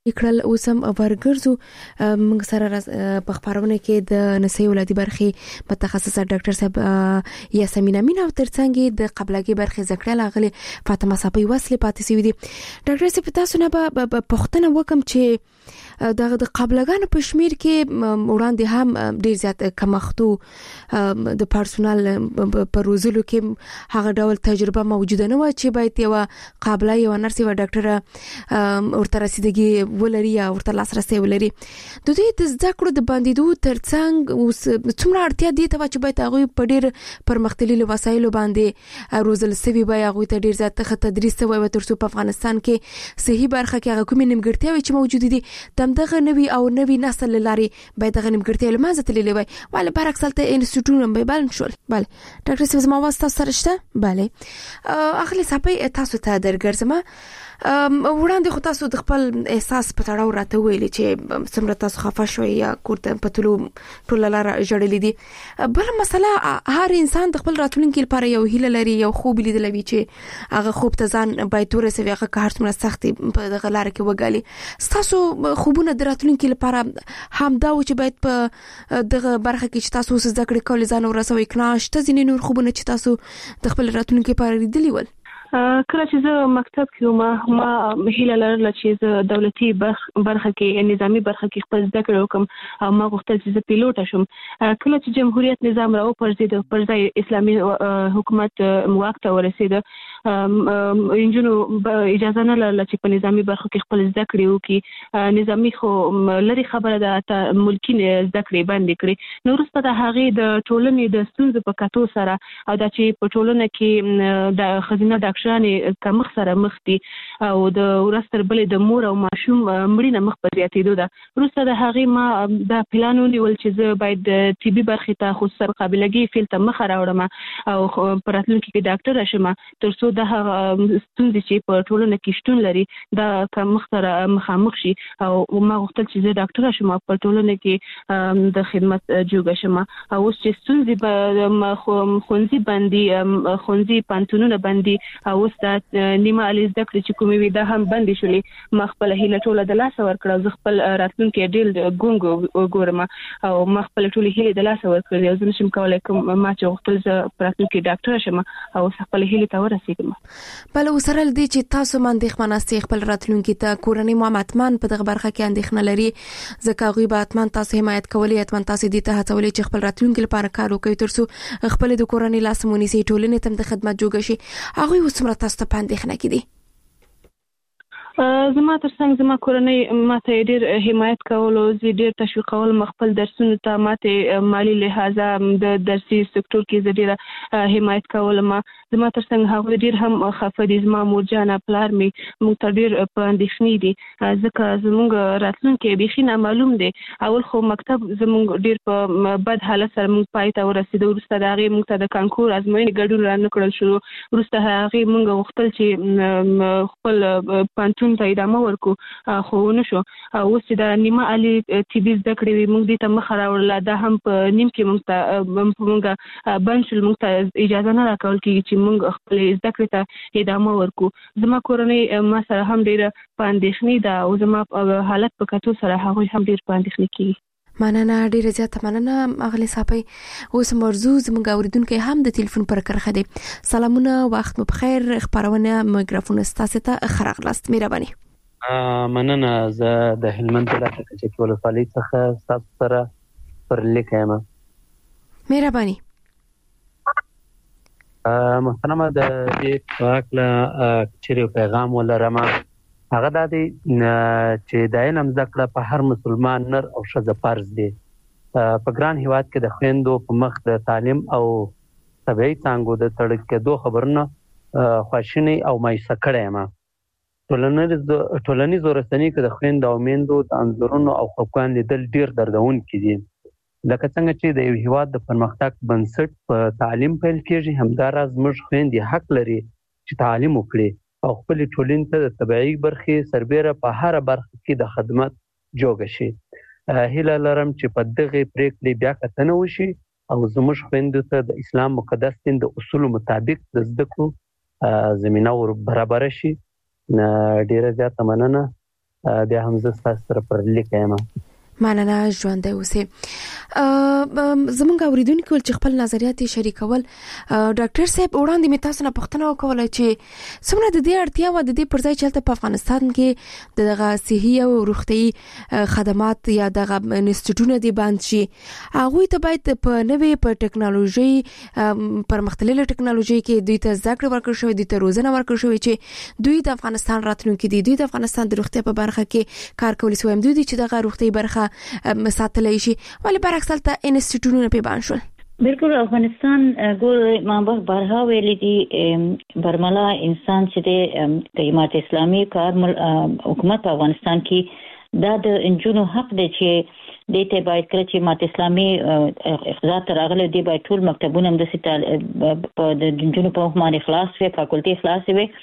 کړل اوسم ورګرزو موږ سره په خبرونه کې د نسي ولادي برخې متخصصه ډاکټر صاحب یاسمین امین او ترڅنګ د قبلګي برخې ذکر لاغلي فاطمه صاحب وسله پاتې سوي دي. ډاکټر صاحب تاسو نه په پښتنه وکم چې د قبلګانو په شمیر کې وړاندې هم ډیر زیات کمښتو د پرسونل په روزلو کې هغه ډول تجربه موجوده نه و چې باید یو قابله یو نرس یو ډاکټر ورته رسیدګي ولري یا ورته لاسرسي ولري. د دې د زده کړو د باندېدو ترڅنګ اوس څومره اړتیا دي ته چې باید هغه په ډیر پرمختللي وسایلو باندې روزل سوي وي هغه ته ډیر زیات تدریس وي او ترڅو په افغانستان کې صحیح برخه کې هغه کومې نیمګړتیاوې چې موجود دي دغه نوي نسل لاري باید هغه نیمګړتیاوې لمانځه تللې وي. ولې برعکس تل انسټیټیوټونه به بل شول. bale ډاکټر صاحب زما واسطه سره شته. bale اخلي صاحب تاسو ته درګرځم وړاندې خو تاسو د خپل احساس په تړاو راته ویلي چې څومره تاسو خفه شوي یا کوړه په ټول لار جوړلې دي. بل مسله هر انسان د خپل راتلونکي لپاره یو هیله لري یو خوب لیدل وی چې هغه خوب ته ځان باید ورسوي هغه که هر څومره سختي په دغه لار کې وګالي. تاسو خوبونه د راتلونکي لپاره هم دا و چې باید په دغه برخه کې چې تاسو زده کړې کول ځان ورسوي کناش ته ځینې نور خوبونه چې تاسو د خپل راتلونکي لپاره لیدلی ول. کله چې زه مکتب کې ما هیله لرله چې زه دولتي برخه کې نظامی برخه کې خپل زده کړې وکم او ما غوښتل چې زه پیلوټ شم. کله چې جمهوریت نظام راوپرځید پر ځای اسلامي حکومت واک ته ورسید انجونو اجازه نه لرله چې په نظامی برخه کې خپل زده کړې وکړي. نظامی خو لري خبره ده ته ملکی زده کړې باندې کړې نو وروسته د هغې د ټولنې د ستونزو په کتو سره او دا چې په ټولنه کې د خزینه ډاکټرانو کمښت سره مخ دي او د ورستر بلې د مور او ماشوم مړینه مخ په زیاتېدو ده. وروسته د هغې ما دا پلان ونیول چې زه باید د طبي برخې ته خصوصا قابلګي فیل ته مخه راوړم او په راتلونکي کې ډاکټره شم ترڅو د هغه ستونزې چې په ټولنه کې شتون لري دا کمښت سره مخامخ شي او ما غوښتل چې زه ډاکټره شم په ټولنه کې د خدمت جوړه شم. او اوس چې ستونزې په ښوونځي باندې ښوونځي پانتونونه باندې اوس د نیمه علی زده کړې چې کومې وي دا هم بندې شولې. ما خپل هیله ټوله د لاسه ورکړه زه خپل راتلونکي ډیل ګونګ وګورم او ما خپل ټولې هیلې د لاسه ورکړې او زه نشم کولی کوم ما چې غوښتل زه په راتلونکي ډاکټره شم او خپل هیلې ته ورسېږم. بله وسره له دې چې تاسو اندېښمنه یاستئ خپل راتلونکي ته کورنۍ مو حتماً په دغه برخه کې اندېښنه لري ځکه هغوی به حتماً تاسو حمایت کولی حتماً تاسو دې ته هڅولی چې خپل راتلونکي لپاره کار وکړئ ترڅو خپل د کورنۍ لاس ونیسئ ټولنې ته د خدمت جوړ شي. هغوی اوس څومره تاسو ته په اندېښنه کې دي؟ زما ترڅنګ زما کورنۍ ماته ډیر حمایت کول او زه ډیر تشویقول خپل درسونو ته ماته مالی لحاظه د درسي سکتور کې زه ډیر حمایت کول زما ترڅنګ هغه ډیر هم خفه دي. زما مور جان پلار می مو ته ډیر په اندېښنې دي ځکه زموږ راتلونکي بيخي نه معلوم دي. اول خو مکتب زموږ ډیر په بد حالت سره موږ پای ته ورسېدو. وروسته د هغې موږ ته د کانکور ازموینې ګډون را نه کړل شروع. وروسته هغې موږ غوښتل چې خپل پانتون ته ادامه ورکو خو نشو. اوس چې د نیمه علی طبي زده کړې وي موږ دې ته مخه راوړله دا هم په نیم کې موږ بند شول. موږ ته اجازه نه راکول کېږي چې موږ خپل زده کړې ته ادامه ورکو. زما کورنۍ ما سره هم ډېره په اندېښنې ده او زما حالت په کتو سره هغوی هم ډېر په اندېښنې کېږي. مننه ډیره زیاته مننه اغلی صاحب. اوس مرزو زموږ اوریدونکو هم د ټلیفون پر کرخه دي. سلامونه وخت مو بخیر. خبرونه میکروفون ستاسو ته خراغلاست. مهرباني. مننه زه د هلمند ولایت کچکي ولسوالۍ څخه تاسو سره پر لیک یم. مهرباني. محترمه د دې واکله چیرې پیغام ولرم هغه د دې چې د علم زده کړه په هر مسلمان نر او ښځه فرض دي. په ګران هیواد کې د خویندو په مخ د تعلیم او طبیعي څانګو د تړل کېدو خبرونه خواشینی او مایوسه کړی یم. ټولنیزو رسنیو کې د خویندو او میندو د انځورونو او خفګان لیدل ډیر دردونکي دي. لکه څنګه چې د یو هیواد د پرمختګ بنسټ په تعلیم پیل کېږي همداراز موږ خویندې حق لري چې تعلیم وکړي او خپل ټولنې ته د طبیعي برخې سربېره په هر برخه کې د خدمت جوړ شي. هیله لرم چې په دغه پریکړې بیا کتنه وشي او زموږ خویندو ته د اسلام مقدس دین د اصولو مطابق د زده کړو زمینه ور برابر شي. ډیره زیاته مننه. بیا هم زه تاسو سره پر لیکم. مننه ژوند اوسه. زمونږ اوریدونکو چې خپل نظریات شریکول ډاکټر صاحب وړاندې می تاسو نه پوښتنه وکوله چې څومره د دې اړتیا و د دې پر ځای چې په افغانستان کې دغه صحي او روغتي خدمات یا دغه انسټیټیوټونه دي باندې شي هغه ته باید په نوې په ټکنالوژي پرمختللې ټکنالوژي کې دوی ته زده کړه ورکړل شوې دي ته روزنه ورکړل شوې چې دوی د افغانستان راتلونکي دي دوی د افغانستان د روغتي په برخه کې کار کولی سوی دوی چې دغه روغتي برخه مساتلای شي ولی برعکس تل انسټیټیوټونه په باندې شول. بالکل افغانستان ګور ما بارها ویلي دي برملا انسان چې د امارت اسلامي کار حکومت په افغانستان کې دا د انجونو حق دی چې دته باید کړی چې امارت اسلامي اقتدار تر راغله دی باید ټول مکتبونه د سیتال په د انجونو په باندې خلاص وي فاکولټي خلاص وي.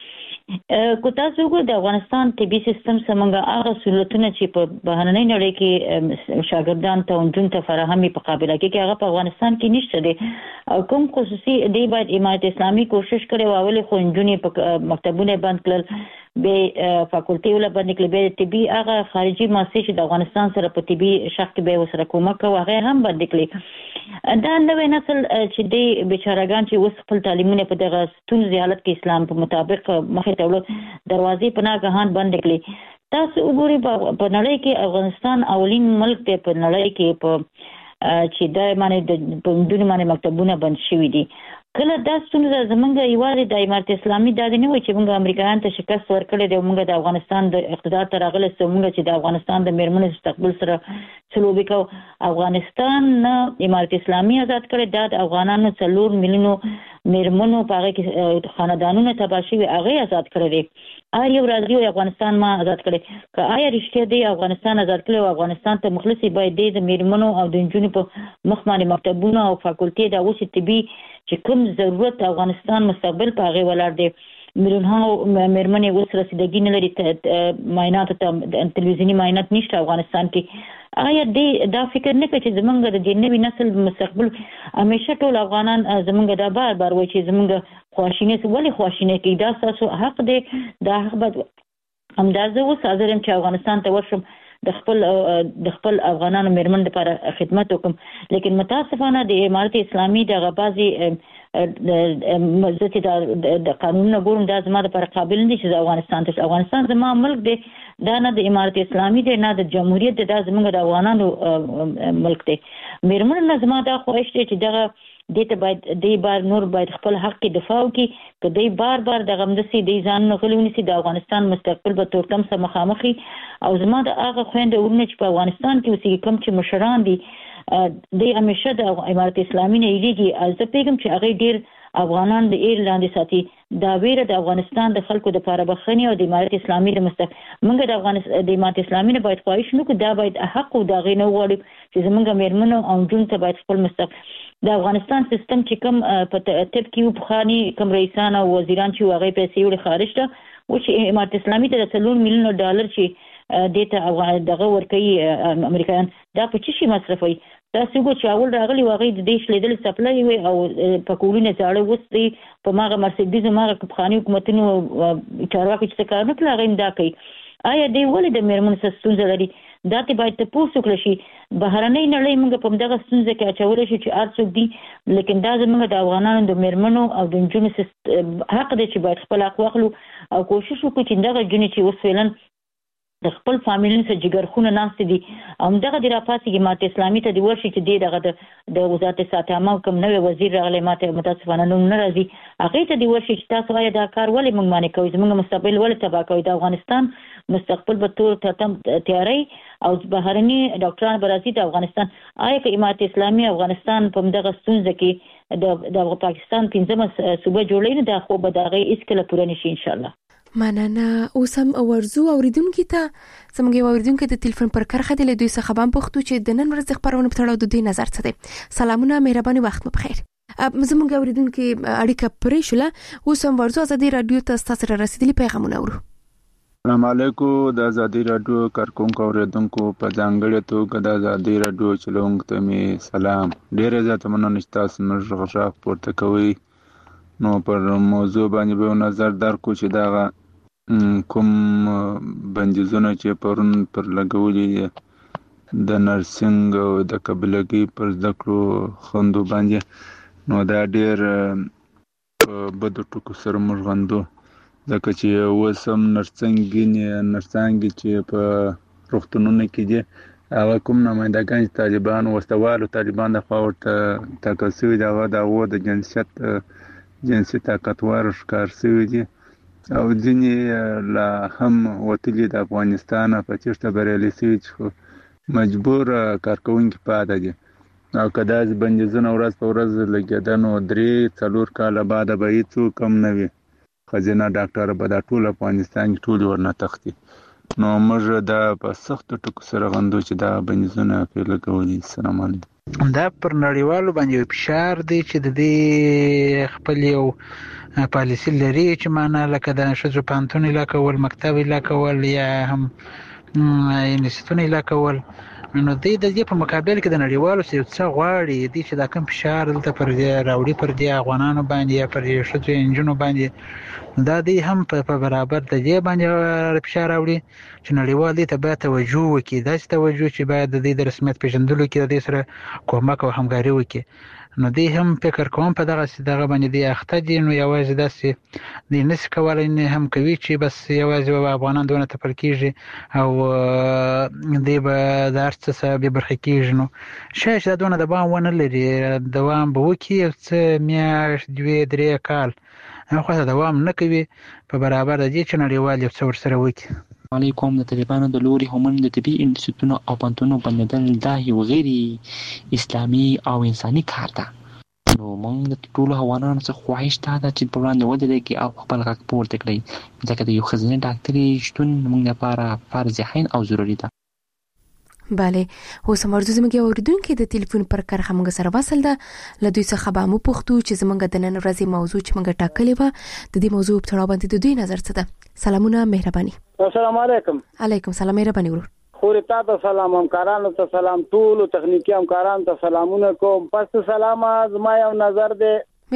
کو تاسو وګورئ د افغانستان طبي سیستم څنګه هغه سہولتونه چې په بهرنۍ نړۍ کې شاګردان ته انجون ته فراهمي په قابلیت کې هغه په افغانستان کې نشته دي او کوم خصوصي دی باید امارت اسلامي کوشش کړي واولي خو انجونې په مکتبونه بند کړل به فاکولټي ولا باندې کړل به طبي هغه خارجي مؤسسې چې د افغانستان سره په طبي شخص کې به وسره کومک کوي هغه هم باندې کړل. دا نوې نسل چې دی بیچارهګان چې اوس خپل تعلیمونه په دغه ستونزې حالت کې اسلام په مطابق مخې ته دروازې په ناګهان بند کړې. تاسو وګورئ په نړۍ کې افغانستان اولین ملک دی په نړۍ کې په چې د باندې د پوندونو باندې مکتبونه بند شوي دي. کله دا ستونزه زمونږ یوازې د امارت اسلامي د نه وي چې موږ امریکایان ته شکست ورکړی دی موږ د افغانستان د اقتدار تر راغله موږ چې د افغانستان د میرمنو مستقبل سره سلوبي کو افغانستان نه امارت اسلامي آزاد کړی د افغانانو 4 میلیونو میرمنو په هغه کې خاندانونو تباشي هغه آزاد کړی دی. یو راځي افغانستان ما آزاد کړی که آیا رښتیا دی افغانستان آزاد کړی او افغانستان ته مخلصي باید د میرمنو او د انجونو په مخ باندې مکتبونه او فاکولټي د اوس طبي چې کوم ضرورت افغانستان مستقبل په هغه ولر دی میلیونونو میرمنې اوس رسیدګي نه لري معاینات ته تلویزیونی معاینات نشته افغانستان کې. آیا دا فکر نه کوي چې زمونږ د نوي نسل مستقبل همیشه ټول افغانان زمونږ د بار وایي چې زمونږ خواشینه ولې خواشینه کې دا تاسو حق دی دا حق به همدارزه اوس حاضرم چې افغانستان ته ورشم د خپل افغانانو میرمن لپاره خدمت وکم لیکن متاسفانه د امارت اسلامي د غبازي مزه د قانون نه ګورم دا زما لپاره قابل نه چې افغانستان زما ملک دی دا نه د امارت اسلامي دی نه د جمهوریت د زمونږ د افغانانو ملک دی. میرمن نه زما دا خواهش دی چې دغه دته باید دی بار نور باید خپل حق کې دفاع وکړي که دی بار د غمدسي دی ځان نه غلونی سي د افغانستان مستقبل به تورتم سره مخامخي او زما د هغه خوينده ورنه چې په افغانستان کې اوسې کم چې مشران دي د همیشه د امارت اسلامي نه یریږي از په کوم چې هغه ډیر افغانان د ایرلاند ساتي دا ویره د افغانستان د خلکو د لپاره بخښنی او د امارت اسلامي د موږ د افغانستان د امارت اسلامي نه باید خواهش نکړو دا باید حق او دا غینه وړي چې زمونږ میرمنو او جون ته باید خپل د افغانستان سیستم چې کوم په ترتیب کې وبخاني کوم رئیسان او وزیران چې هغه پیسې وړي خارج ته او چې امارت اسلامي ته 4 میلیون ډالر چې دته دغه ورکوي امریکایان دا په چی شي مصرفوي دا څنګه چې اول راغلي واغې د دیش لیدل سپلای وي او په کولونه ځاړه وستي په ماغه مرسيدس ماغه کپخاني حکومتونو چارواکي چې کار نه کړی غیم دا کوي. آیا دی ولې د میرمن ستونزه لري دا ته باید ته پوښتنه کړئ شي بهرنۍ نړۍ موږ په دغه ستونزه کې اچول شي چې ارڅوک دي لیکن دا زموږ د افغانانو د میرمنو او د جنونو حق دی چې باید خپل حق واخلو او کوشش وکړو چې دغه جنې چې وسولن د خپل فامیلونو سره جګرخونه ناشته دي هم دغه د راپاسي کې ماته اسلامي ته دی ورشي چې دغه د وزارت ساتامه کوم نوې وزیر راغلی ماته متاسفانه نوم نه راځي هغه ته دی ورشي چې تاسو آیا دا کار ولې موږ باندې کوي زموږ مستقبل ولې تباہ کوي د افغانستان مستقبل به تور تم تیاری او بهرني ډاکټران برازي د افغانستان آیا که امارت اسلامي افغانستان په دغه ستونزه کې د پاکستان 15 صوبه جوړین د خو به دغه اسکله پوره نشي ان شاء الله. مننه اوسم ورزو اوریدونکو ته زموږ اوریدونکو د ټلیفون پر کرخه د دوی څخه خبرم پښتو چې د نن ورځ خبرونه په تړاو د دوی نظر څه دي. سلامونه مهرباني وخت مو بخیر. زموږ اوریدونکو اړیکه پرې شوله اوسم ورزو ازادي رادیو ته تاسو را رسیدلی پیغامونه اورو. السلام علیکم د ازادي رادیو کارکونکو اوریدونکو په ځانګړي توګه د ازادي رادیو چلونکو ته می سلام. ډیره زیاته مننه چې تاسو موږ غږ پورته کوي. نو پر موضوع باندې به نظر درکو چې دا کوم بندیزونه چې پرون پر لګولي د نرسنګ او د قبلګي پر زده کړو خوندو باندې نو دا ډېر بدو ټکو سره موږ غندو ځکه چې اوس هم نرسانګې چې په روغتونونو کې دي هغه کوم نمایندګان چې طالبان وسوالو طالبان د خوا ورته ټاکل شوي دي هغه د هغو د جنسي طاقتور ښکار شوي دي او ځینې لا هم وتلي د افغانستان په تېښته بریالي شوي چې مجبور کارکوونکي پاتې دي او که داسې بندیزونه ورځ په ورځ لګېده نو 3-4 کاله بعد به هېڅوک هم نه وي ښځینه ډاکټره به دا ټول افغانستان کې ټولې ورنه تښتي نو موږ دا په سختو ټکو سره غندو چې دا بندیزونه پرې لګولي. السلام علیکم. دا پر نړیوالو باندې یو فشار دی چې د دې خپل یو پالیسي لري چې معنا لکه د ښځو پوهنتون اعلان کول مکتب اعلان کول یا هم انسټیټونه اعلان کول نو دوی د دې په مقابل کې د نړیوالو څه څه غواړي دي چې دا کوم فشار دلته پر راوړي پر دې افغانانو باندې یا پر ښځو انجونو باندې دا دی هم په برابر د دې باندې فشار راوړي چې نړیوال دې ته باید توجه وکړي داسې توجه چې باید د دې د رسمیت پیژندلو کې د دې سره کومک او همکاري وکړي نو دوی هم فکر کوم په دغه باندې د اخته دي نو یوازې داسې د نس کولای نه هم کوي چې بس یوازې افغانان دونه تپل کیږي او دوی به د څه سبب برخه کیږي نو شاید دا دونه د بام ونه لري دوام به وکړي څه میاشت 2-3 کال خو دا دوام نه کوي په برابر د دې چې نړیوال یو څه ورسره وکړي. علیکم. د طالبانو د لوري هم د طبي انسټیټونو او پوهنتونونو بندیدل دا یو غیر اسلامي او انساني کار ده نو موږ د ټولو افغانانو څخه خواهش دا ده چې په وړاندې ودرېږي او خپل غږ پورته کړي ځکه د یو ښځینه ډاکټرې شتون موږ لپاره فرض عین او ضروري ده. بله اوس مرزو زموږ اوریدونکو د ټلیفون پر کرخه موږ سره وصل ده لدوی څخه به مو پوښتو چې زموږ د نن ورځې موضوع چې موږ ټاکلې و د دې موضوع په اړه باندې د دوی نظر څه ده. سلامونه مهرباني. السلام علیکم. علیکم سلام مهرباني ورور. خوري تاسو سلام همکارانو ته سلام ټول تخنیکی همکارانو ته سلامونه کوم پس سلام زما یو نظر ده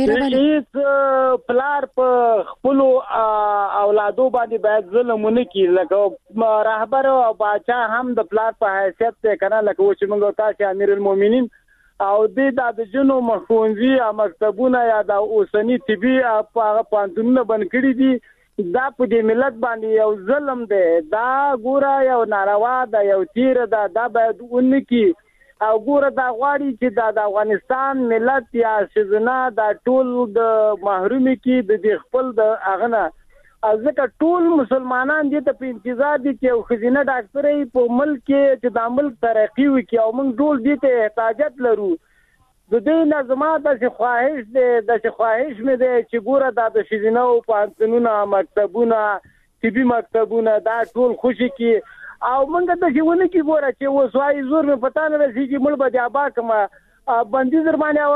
هیڅ پلار په خپل اولادو باندې باید ظلم ونه کړي لکه رهبر او باچا هم د پلار په حیثیت ته کنه لکه چې موږ تاسو امیر المؤمنین او د جنو مخونزي مکتبونه یا د اوسنی طبي په پانتونونه بند کړي دي دا په دې ملت باندې یو ظلم دی دا ګوره یو ناروا ده یو تیر ده دا باید ونکي او ګوره دا غواړي چې د افغانستان ملت یا شزنا دا ټول د محرومي کې د خپل د اغنه ځکه ټول مسلمانان دي ته په انتظار دي چې خزینه ډاکټرې په ملک کې چې د ملک ترقی وکړي او موږ ټول دي ته احتیاجات لرو د دې نظمات د خواهش مې ده چې ګوره د شزینه او پانتونونه مکتبونه طبي مکتبونه دا ټول خوشي کې او منګه د ژوند کې ګوره چې وسوای زور په پتا نه رسي چې مړ به ابا کما بندي درمانه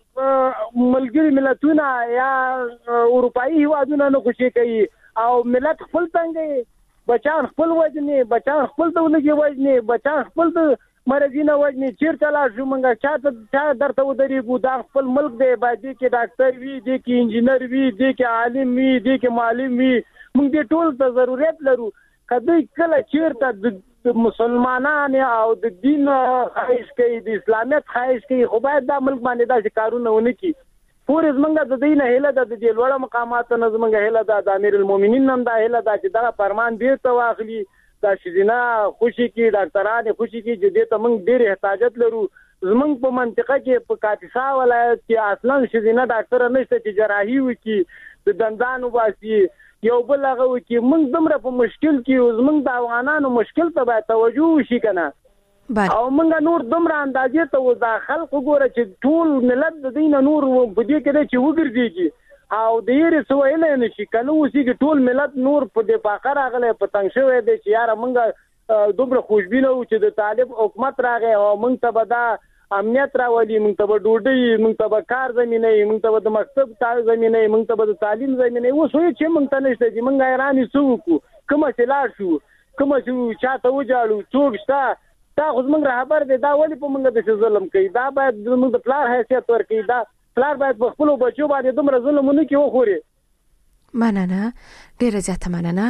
ملګری ملتونه یا اروپאי هیوادونه نو خوشي کوي او ملت خپل څنګه بچان خپل وجني بچان خپل دولګي وجني بچان خپل مرزینه وجني چیرته لا شو منګه چا درته ودرېګو دا خپل ملک دی باندې کې ډاکټر وي دی کې انجینر وي دی کې عالم وي دی کې معلم وي موږ دې ټول ته ضرورت لرو کله کله چیرته د مسلمانانو او د دین خواهش کوي د اسلامیت خواهش کوي خو باید دا ملک باندې دا کارونه ونه کی پورې زمونږ د دین هله د دې لوړ مقامات نه زمونږ هله د امیر المؤمنین هم دا هله دا چې دا فرمان دی ته واخلي دا شیدنا خوشي کی ډاکټرانو خوشي کی چې دې ته موږ ډېر احتیاجات لرو زمونږ په منطقه کې په کاپیسا ولایت کې اصلا شیدنا ډاکټر نشته چې جراحي وکي د دندانو واسي یو بل هغه وکي موږ زمره په مشکل کې زمونږ د افغانانو مشکل ته باید توجه وشي کنه او موږ نور دمره اندازې ته و دا خلق ګوره چې ټول ملت د دین نور په دې کې چې وګرځيږي او د یې سوال نه شي کنه وسی کې ټول ملت نور په دې فقره غلې پتنګ شوی دی چې یاره موږ دومره خوشبینه و چې د طالب حکومت راغی او موږ ته به دا امنیت راولي موږ ته به ډوډۍ موږ ته به کار زمينه موږ ته به د مکتب تار زمينه موږ ته به د تعلیم زمينه اوس وایي چې موږ ته نشته چې موږ ایرانی څوک کومه چې لاړ شو کومه چې چاته وجاړو څوک شته دا خو موږ رهبر دی دا ولې په موږ د ظلم کوي دا باید موږ د پلار حیثیت ورکړي دا پلار باید په خپل بچو باندې دومره ظلم نه کوي خوري مننه ډیره زیاته مننه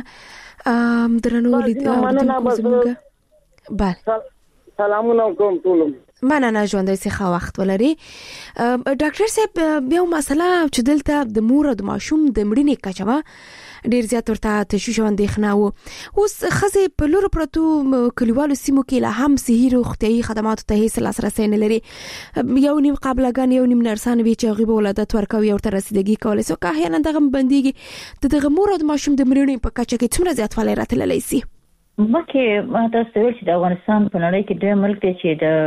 درنو لیدونکو بله سلامونه کوم ټول مننه ژوندۍ څخه وخت ولري ډاکټر صاحب بیا مسله چې دلته د مور او د ماشوم د مړینې کچه ډیر زیات ورته تشویش او اندېښنه وو. اوس ښځې په لور پرتو کلیوالو سیمو کې لا هم صحي روغتیايي خدماتو ته هیڅ لاسرسی نه لري. یو نیم قابلګان یو نیم نرسان وي چې هغوی به ولادت ورکوي او ته رسیدګي کولی سي، که احیانا دغه بندېږي د دغه مور او د ماشوم د مړینې په کچه کې څومره زیاتوالی راتللی سي؟ مکه ما تاسو ویل چې د افغانستان په نړۍ کې دویم ملک دی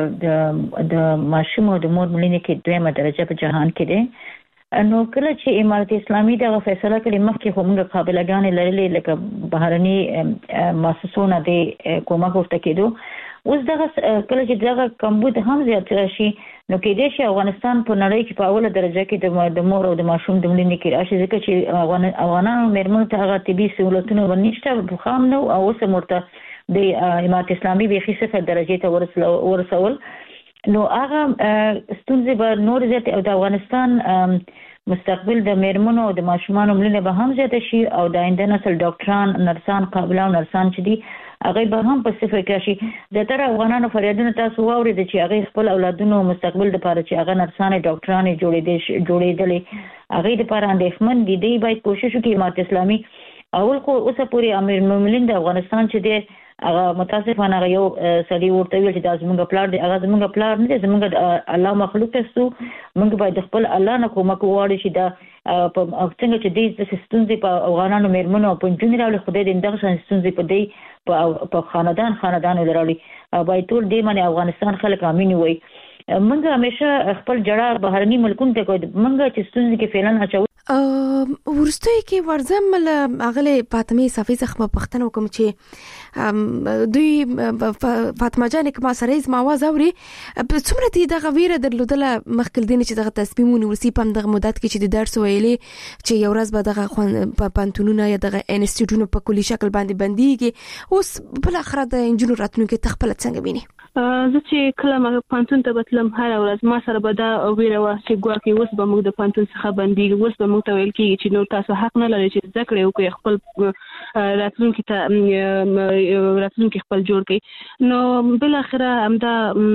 چې د ماشوم او د مور مړینې کې دویمه درجه په جهان کې دی. نو کله چې امارت اسلامي دغه فیصله کړې مخکې خو موږ قابلګانې لرلې لکه بهرني مؤسسونه د کومک ورته کېدو. اوس دغه کله چې دغه کمبود هم زیات راشي نو کېدای شي افغانستان په نړۍ کې په اوله درجه کې د مور او د ماشوم د مړینې کې راشي، ځکه چې افغانانو مېرمنو ته هغه طبي سهولتونه ورنشته خام نه او اوس مرته د امارت اسلامي بیخي صفر درجې ته ورسول. نو هغه ستونزې به نور زیات او د افغانستان مستقبل د مېرمنو او د ماشومانو مړینه به هم زیاته شي او د آینده نسل ډاکټران نرسان قابله او نرسان چې دي هغه به هم په صفر کې شي. زیاتره افغانانو فریادونه تاسو واورید چې هغه خپل اولادونو مستقبل لپاره چې هغه نرسان ډاکټران جوړېدلې هغه لپاره اندېښمن دي. دی باید کوشش وکړي امارت اسلامي اول خو اوسه پورې امیر المؤمنین د افغانستان چې دی هغه متاسفانه هغه یو سړي ورته ویل چې دا زموږ پلار دی، هغه زموږ پلار نه دی، زموږ الله مخلوق تاسو موږ باید خپل الله نه کومک وغواړو چې دا په څنګه چې د ستونزې په افغانانو مېرمنو او پنځونی راولي خدای دې دغه ستونزې په دی په خاندان ولرالي باید ټول دې باندې افغانستان خلک امین وي. موږ همیشه خپل جړه بهرني ملکونو ته کوو، موږ چې ستونزې کې فعلا اچو. ورستوي کې ورځم اغله فاطمه صفی څخه پښتنه وکم چې دوی فاطمه جان کې ما سره زما आवाज اوري څومره دې دغه ویره درلودله مخکې دین چې دغه تصمیمونه ورسي په دغه مدت کې چې د درس ویلي چې یو ورځ به دغه په پانتونونه یا دغه انسټیټیوټونو په کلی شکل باندې بنديږي. اوس بل اخر د انجینر راتلونکو تخپل څنګه ویني؟ زه چې کله ما پانتون ته بتلم هر ورځ ما سره به دا ویره و چې ګواکې اوس به موږ د پانتون څخه بنديږي، اوس به موږ ته ویل کېږي چې نو تاسو حق نه لرئ چې زده کړې وکړئ، خپل راتلونکي خپل جوړ کړئ. نو بل اخر همدا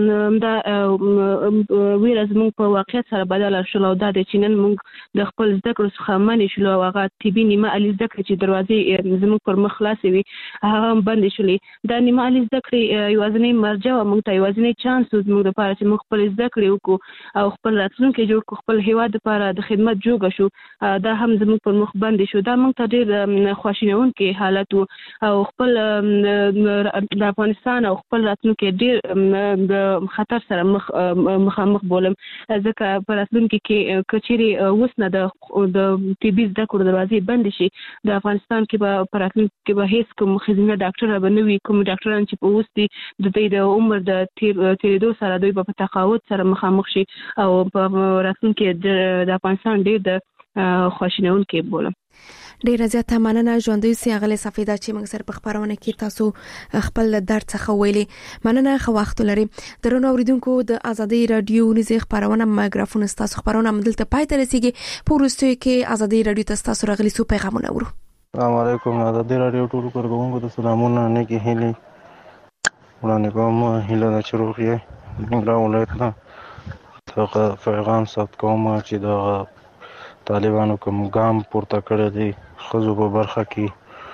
ویره زموږ په واقعیت سره بدله شول او دا د چې نن موږ د خپل زده کړو څخه منې شولو او هغه طبي نیمه علي زده کړې چې دروازې زموږ پر مخ خلاصې وي هغه هم بندې شولې. دا نیمه علي زده کړې یوازینۍ مرجع وه موږ ته یوازینۍ چانس و زموږ لپاره چې موږ خپل زده کړې وکړو او خپل راتلونکی جوړ کړو، خپل هیواد لپاره د خدمت جوګه شو. دا هم زموږ پر مخ بندې شو. دا موږ ته ډېر خواشینونکی حالت و او خپل د افغانستان او خپل راتلونکی ډېر د خطر سره مخامخ بولم، ځکه په راتلونکي کې که چیرې اوس نه د طبي زده کړو دروازې بندې شي د افغانستان کې به په راتلونکي کې به هېڅ کوم ښځینه ډاکټره به نه وي. کوم ډاکټران چې په اوس دي د دوی د عمر د تېرېدو سره دوی به په تقاعد سره مخامخ شي او په راتلونکي د افغانستان ډېر د خواشینونکی بولم. ډیر زیاته مننه ژوندۍ سي اغله سفیده چې موږ سره په خبرونه کې تاسو خپل درد څخه ویلي. مننه خو وخت لري. درنو اوریدونکو د ازادي رادیو نږدې خبرونه مایکروفون تاسو خبرونه مدلته پای ته رسیدي. پورستوي کې ازادي رادیو تاسو راغلي سو پیغامونه ورو. السلام علیکم. ازادي رادیو ټول کارکونکو ته سلامونه نه کې هلي وړاندې کوم. هیله د چروغي موږ ولایتنا څنګه پیغام ثبت کوم چې دا طالبانو کوم ګام پورته کړی دی خزو په برخه کې.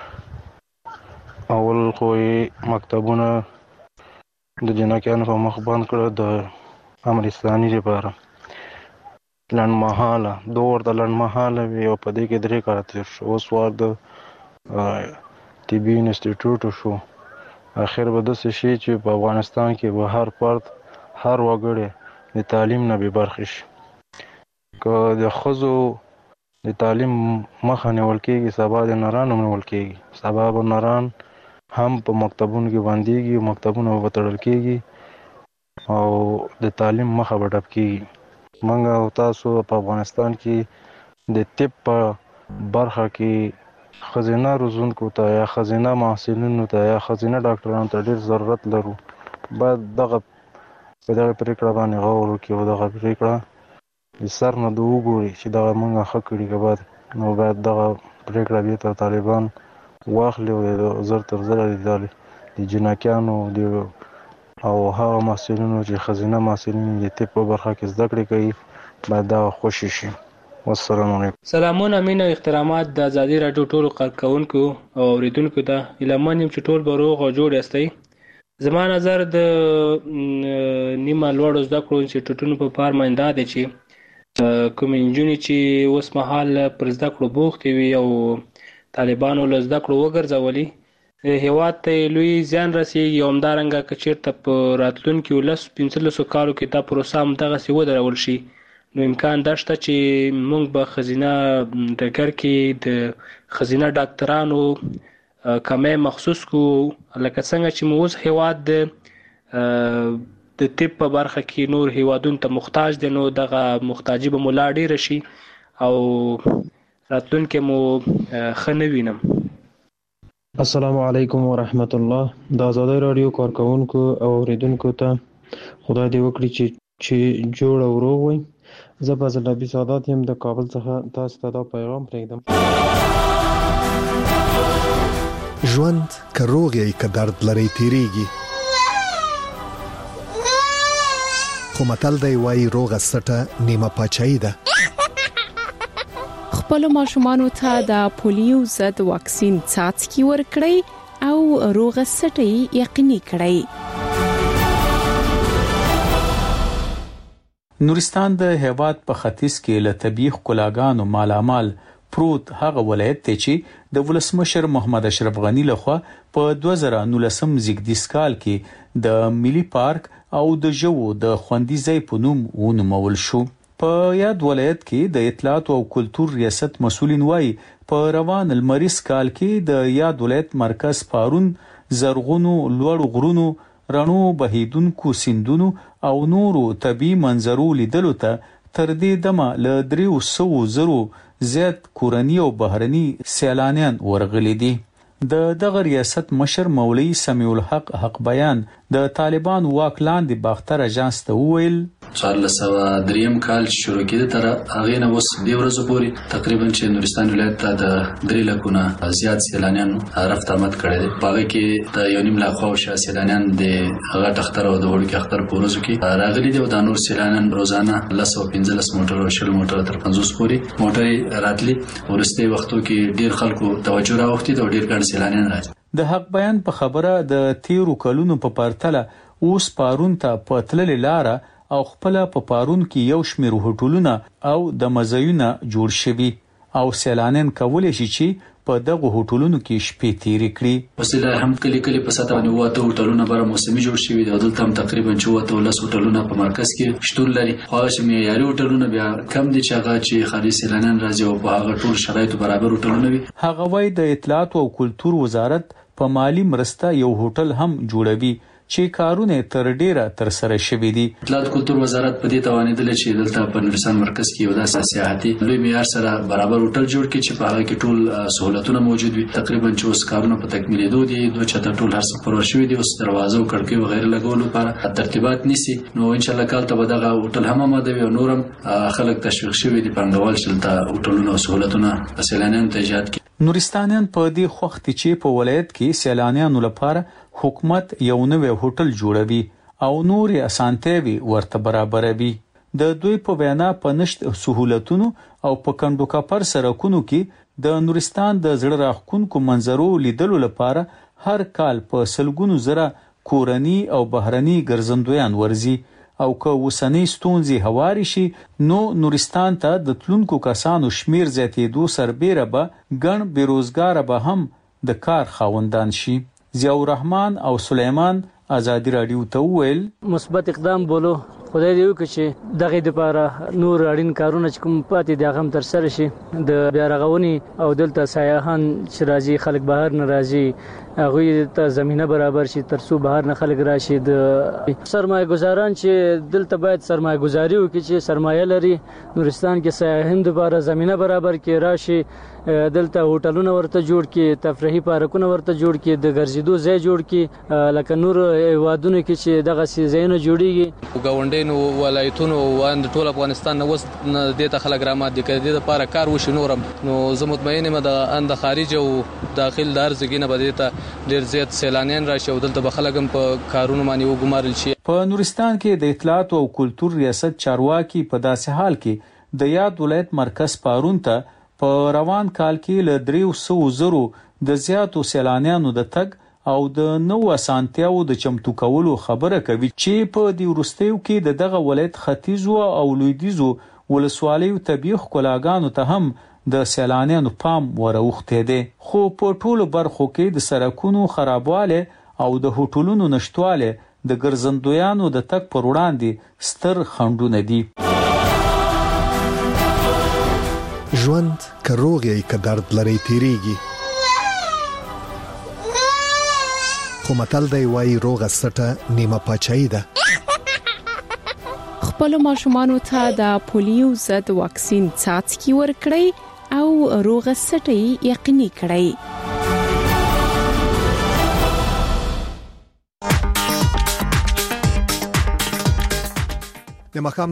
اول خو مکتبونه د جنکیانو په مخ بند کړه د امر اسلامي لپاره لنډمهاله د لنډمهاله وي او په دې کې 3 کال تیر شو. اوس وار د طبي انسټیټیوټ شو. اخر به داسې شي چې په افغانستان کې به هر فرد هر وګړی د تعلیم نه بې برخې شي. که د ښځو د تعلیم مخه نیول کېږي سبا د نرانو نیول کېږي. سبا به نران هم په مکتبونو کې بندېږي، مکتبونه به تړل کېږي او د تعلیم مخه به ډپ کېږي. موږ او تاسو په افغانستان کې د طب په برخه کې ښځینه روزونکو ته یا ښځینه محصلینو ته یا ښځینه ډاکټرانو ته ډېر ضرورت لرو. باید په دغه پرېکړه باندې غور وکړي او دغه پرېکړه د سر نه د وګوري چې دغه موږ ښه کړي که بد، نو باید دغه پریکړه دي ته طالبان واخلي او زر تر زر د جنکیانو او هغه محصلینو چې خزینه محصلین د طب په برخه کې زده کړې کوي باید دا خوشي شي. والسلام علیکم. سلامونه مینه او احترامات د ازادي راډیو ټولو کارکونکو او اوریدونکو ته. اعلان چې ټول به روغ او جوړ یاستئ. زما نظر د نیمه لوړو زده کړو انسټیټیوټونو په پار باندې دی چې کوم انجونې چې اوس مهال پر زده کړو بوختې وي او طالبانو له زده کړو وګرځولي، هیواد ته لوی زیان رسېږي. او همدارنګه که چېرته په راتلونکي 15 کالو کې دا پروسه همدغسې ودرول شي، نو امکان دا شته چې موږ به ښځینه ډګر کې د ښځینه ډاکټرانو کمی مخصوص کړو، لکه څنګه چې مو اوس هیواد د طب په برخه کې نور هیوادونو ته محتاج دی، نو دغه محتاجي به مو لا ډېره شي او راتلونکی مو ښه نه وینم. السلام علیکم ورحمت الله. د ازادي راډیو کارکونکو او اوریدونکو ته خدای دې وکړي چې جوړ او روغ وي. زه فضل نبی سادات یم د کابل څخه تاسو ته دا پیغام پرېږدم. ژوند که روغ یې که درد لري تیریږي، خو متل دی وایي روغه سټه نیمه پاچاهي ده. خپل ماشومانو ته د پولیو ضد واکسین څاڅکي ورکړئ او روغه سټه یقیني کړئ. نورستان د هیواد په ختیځ کې له طبیعي ښکلاګانو مالامال پروت هغه ولایت دی چې د ولسمشر محمد اشرف غنی لخوا په 2019 زیږدیز کال کې د ملي پارک او د ژوو د خوندي ځای په نوم ونومول شو. په یاد ولایت کې د اطلاعات او کلتور ریاست مسؤلین وایي په روان المریز کال کې د یاد ولایت مرکز پارون زرغونو لوړ غرونو، رڼو بهیدونکو سیندونو او نورو طبیعي منظرو لیدلو ته تر دې دمه له 300,000 زیات کورني او بهرني سیلانیان ورغلي دي. د دغه ریاست مشر مولوی سمیع الحق حق بیان د طالبان واک لاندې باختر اژانس ته وویل 1403 کال شروع کېده تر هغه نه اوس د ورځې پورې تقریبا چې نورستان ولایت ته د 3 لکونه زیات سیلانیان رفت آمد کړي دي. په هغه کې د 1.5 لک خو سیلانیان د هغه تختر او د وړوکی اختر په ورځو کې راغلي دي او د نور سیلانیان روزانه 15 موټر او 20 موټر تر 50 پورې موټر راتلي. ورسته وختو کې ډیر خلکو توجه راوختي او ډیر ګڼ سیلانیان راځي. د حق بیان په خبره د 13 کلونو په پرتله اوس پارون ته په تللې لاره او خپل په پارون کې یو شمېر هوټلونه او د مزایونه جوړ شوي او سیلانیان کولی شي چې په دغه هوټلونو کې شپې تیرې کړي. وسیله هم کلی په ساته باندې وته هوټلونه بره موسمي جوړ شوي دي. دلته هم تقریبا 14 هوټلونه په مرکز کې شتون لري. خو چې معیاري هوټلونه بیا کم دي چې هغه چې خالي سیلانیان راځي او په هغه ټول شرایطو برابر هوټلونه وي. هغه وایي د اطلاعات او کلتور وزارت په مالی مرسته یو هوټل هم جوړوي چې کارونه تر ډیره تر سره شوي دي. اطلاعات کلتور وزارت په دې توانیدل چې دلته په نورستان مرکز کې یو داسې سیاحتي لوی معیار سره برابر هوټل جوړ کړي چې په هغه کې ټول سہولتونه موجود وي. تقریبا چې اوس کارونه په تکمیلېدو دي، دوه چته ټول هر څه پرور شوي دي. اوس دروازه او کړکۍ وغیرہ لګولو لپاره ترتیبات نیسي. نو ان شاء الله کال ته به دغه هوټل هم آماده وي او نورم خلک تشویق شوي دي پنګوال چې دلته هوټلونه او سہولتونه سیلانیانو ته ایجاد کړي. نورستانیان په دې وخت کې په ولایت کې سیلانیانو لپاره حکومت یو نوې هوټل جوړوي او نور اسانتیاوي ورته برابروي. د دوی په وینا په نشت سہولتونو او په کندو کپر سرکونو کې د نورستان د زړه راښکونکو منظرو لیدلو لپاره هر کال په سلګونو زره کورني او بهرني ګرځندویان ورزي او که وسنۍ ستونزې هواري شي نو نورستان ته د تلونکو کسانو شمیر زیاتېدو سربیره به ګڼ بیروزګاره به هم د کار خاوندان شي. ضیاء الرحمن او سلیمان ازادي راډیو ته وویل مثبت اقدام بولو خدای دې وکړي چې دغه لپاره نور اړین کارونه چې کوم پاتې دي هغه هم تر سره شي. د بیا رغونی او دلته سیاحان چې راځي خلک بهر نه راځي هغه ته زمينه برابر شي تر څو بهر نه خلک راشي. د سرمایه گزاران چې دلته باید سرمایه گزاري وکړي چې سرمایه لري نورستان کې سیاحین لپاره زمينه برابر کې راشي. دلته هوټلونه ورته جوړ کې، تفریحي پارکونه ورته جوړ کې، د ګرځېدو ځای جوړ کې، لکه نور هیوادونو کې چې دغه ځایونه جوړیږي. ګاونډي نو ولایتونو او د ټول افغانستان نو وس د ته خلک رامات دي کړي د لپاره کار وشي نورم نو زه مطمئن یم د خارج او داخل د ارزګینه بده ته ډیر زیات سیلانیان راشي او دلته بخلګم په کارونو باندې وګمارل شي. په نورستان کې د اطلاعات او کلتور ریاست چارواکي په داسې حال کې د یاد ولایت مرکز پارون ته په روان کال کې ل 300,000 د زیاتو سیلانیانو د تګ او د نو اسانتیاو د چمتو کولو خبره کوي چې په دی ورستیو کې دغه ولایت ختیځو او لویدیځو ولسوالیو طبيعي ښکلاګانو ته هم د سیلانیانو پام وروخته دي خو په ټولو برخو کې د سړکونو خرابواله او د هوټلونو نشټواله د ګرځندویانو د تک پر وړاندې ستر خنډونه دي. ژوند که روغ یې که درد لري تیریږي خو متل دی وایي روغه سټه نیمه پاچاهي ده. خپل ماشومانو ته د پولیو ضد واکسین څاڅکي ورکړئ او روغه سټه یقیني کړئ. د مخام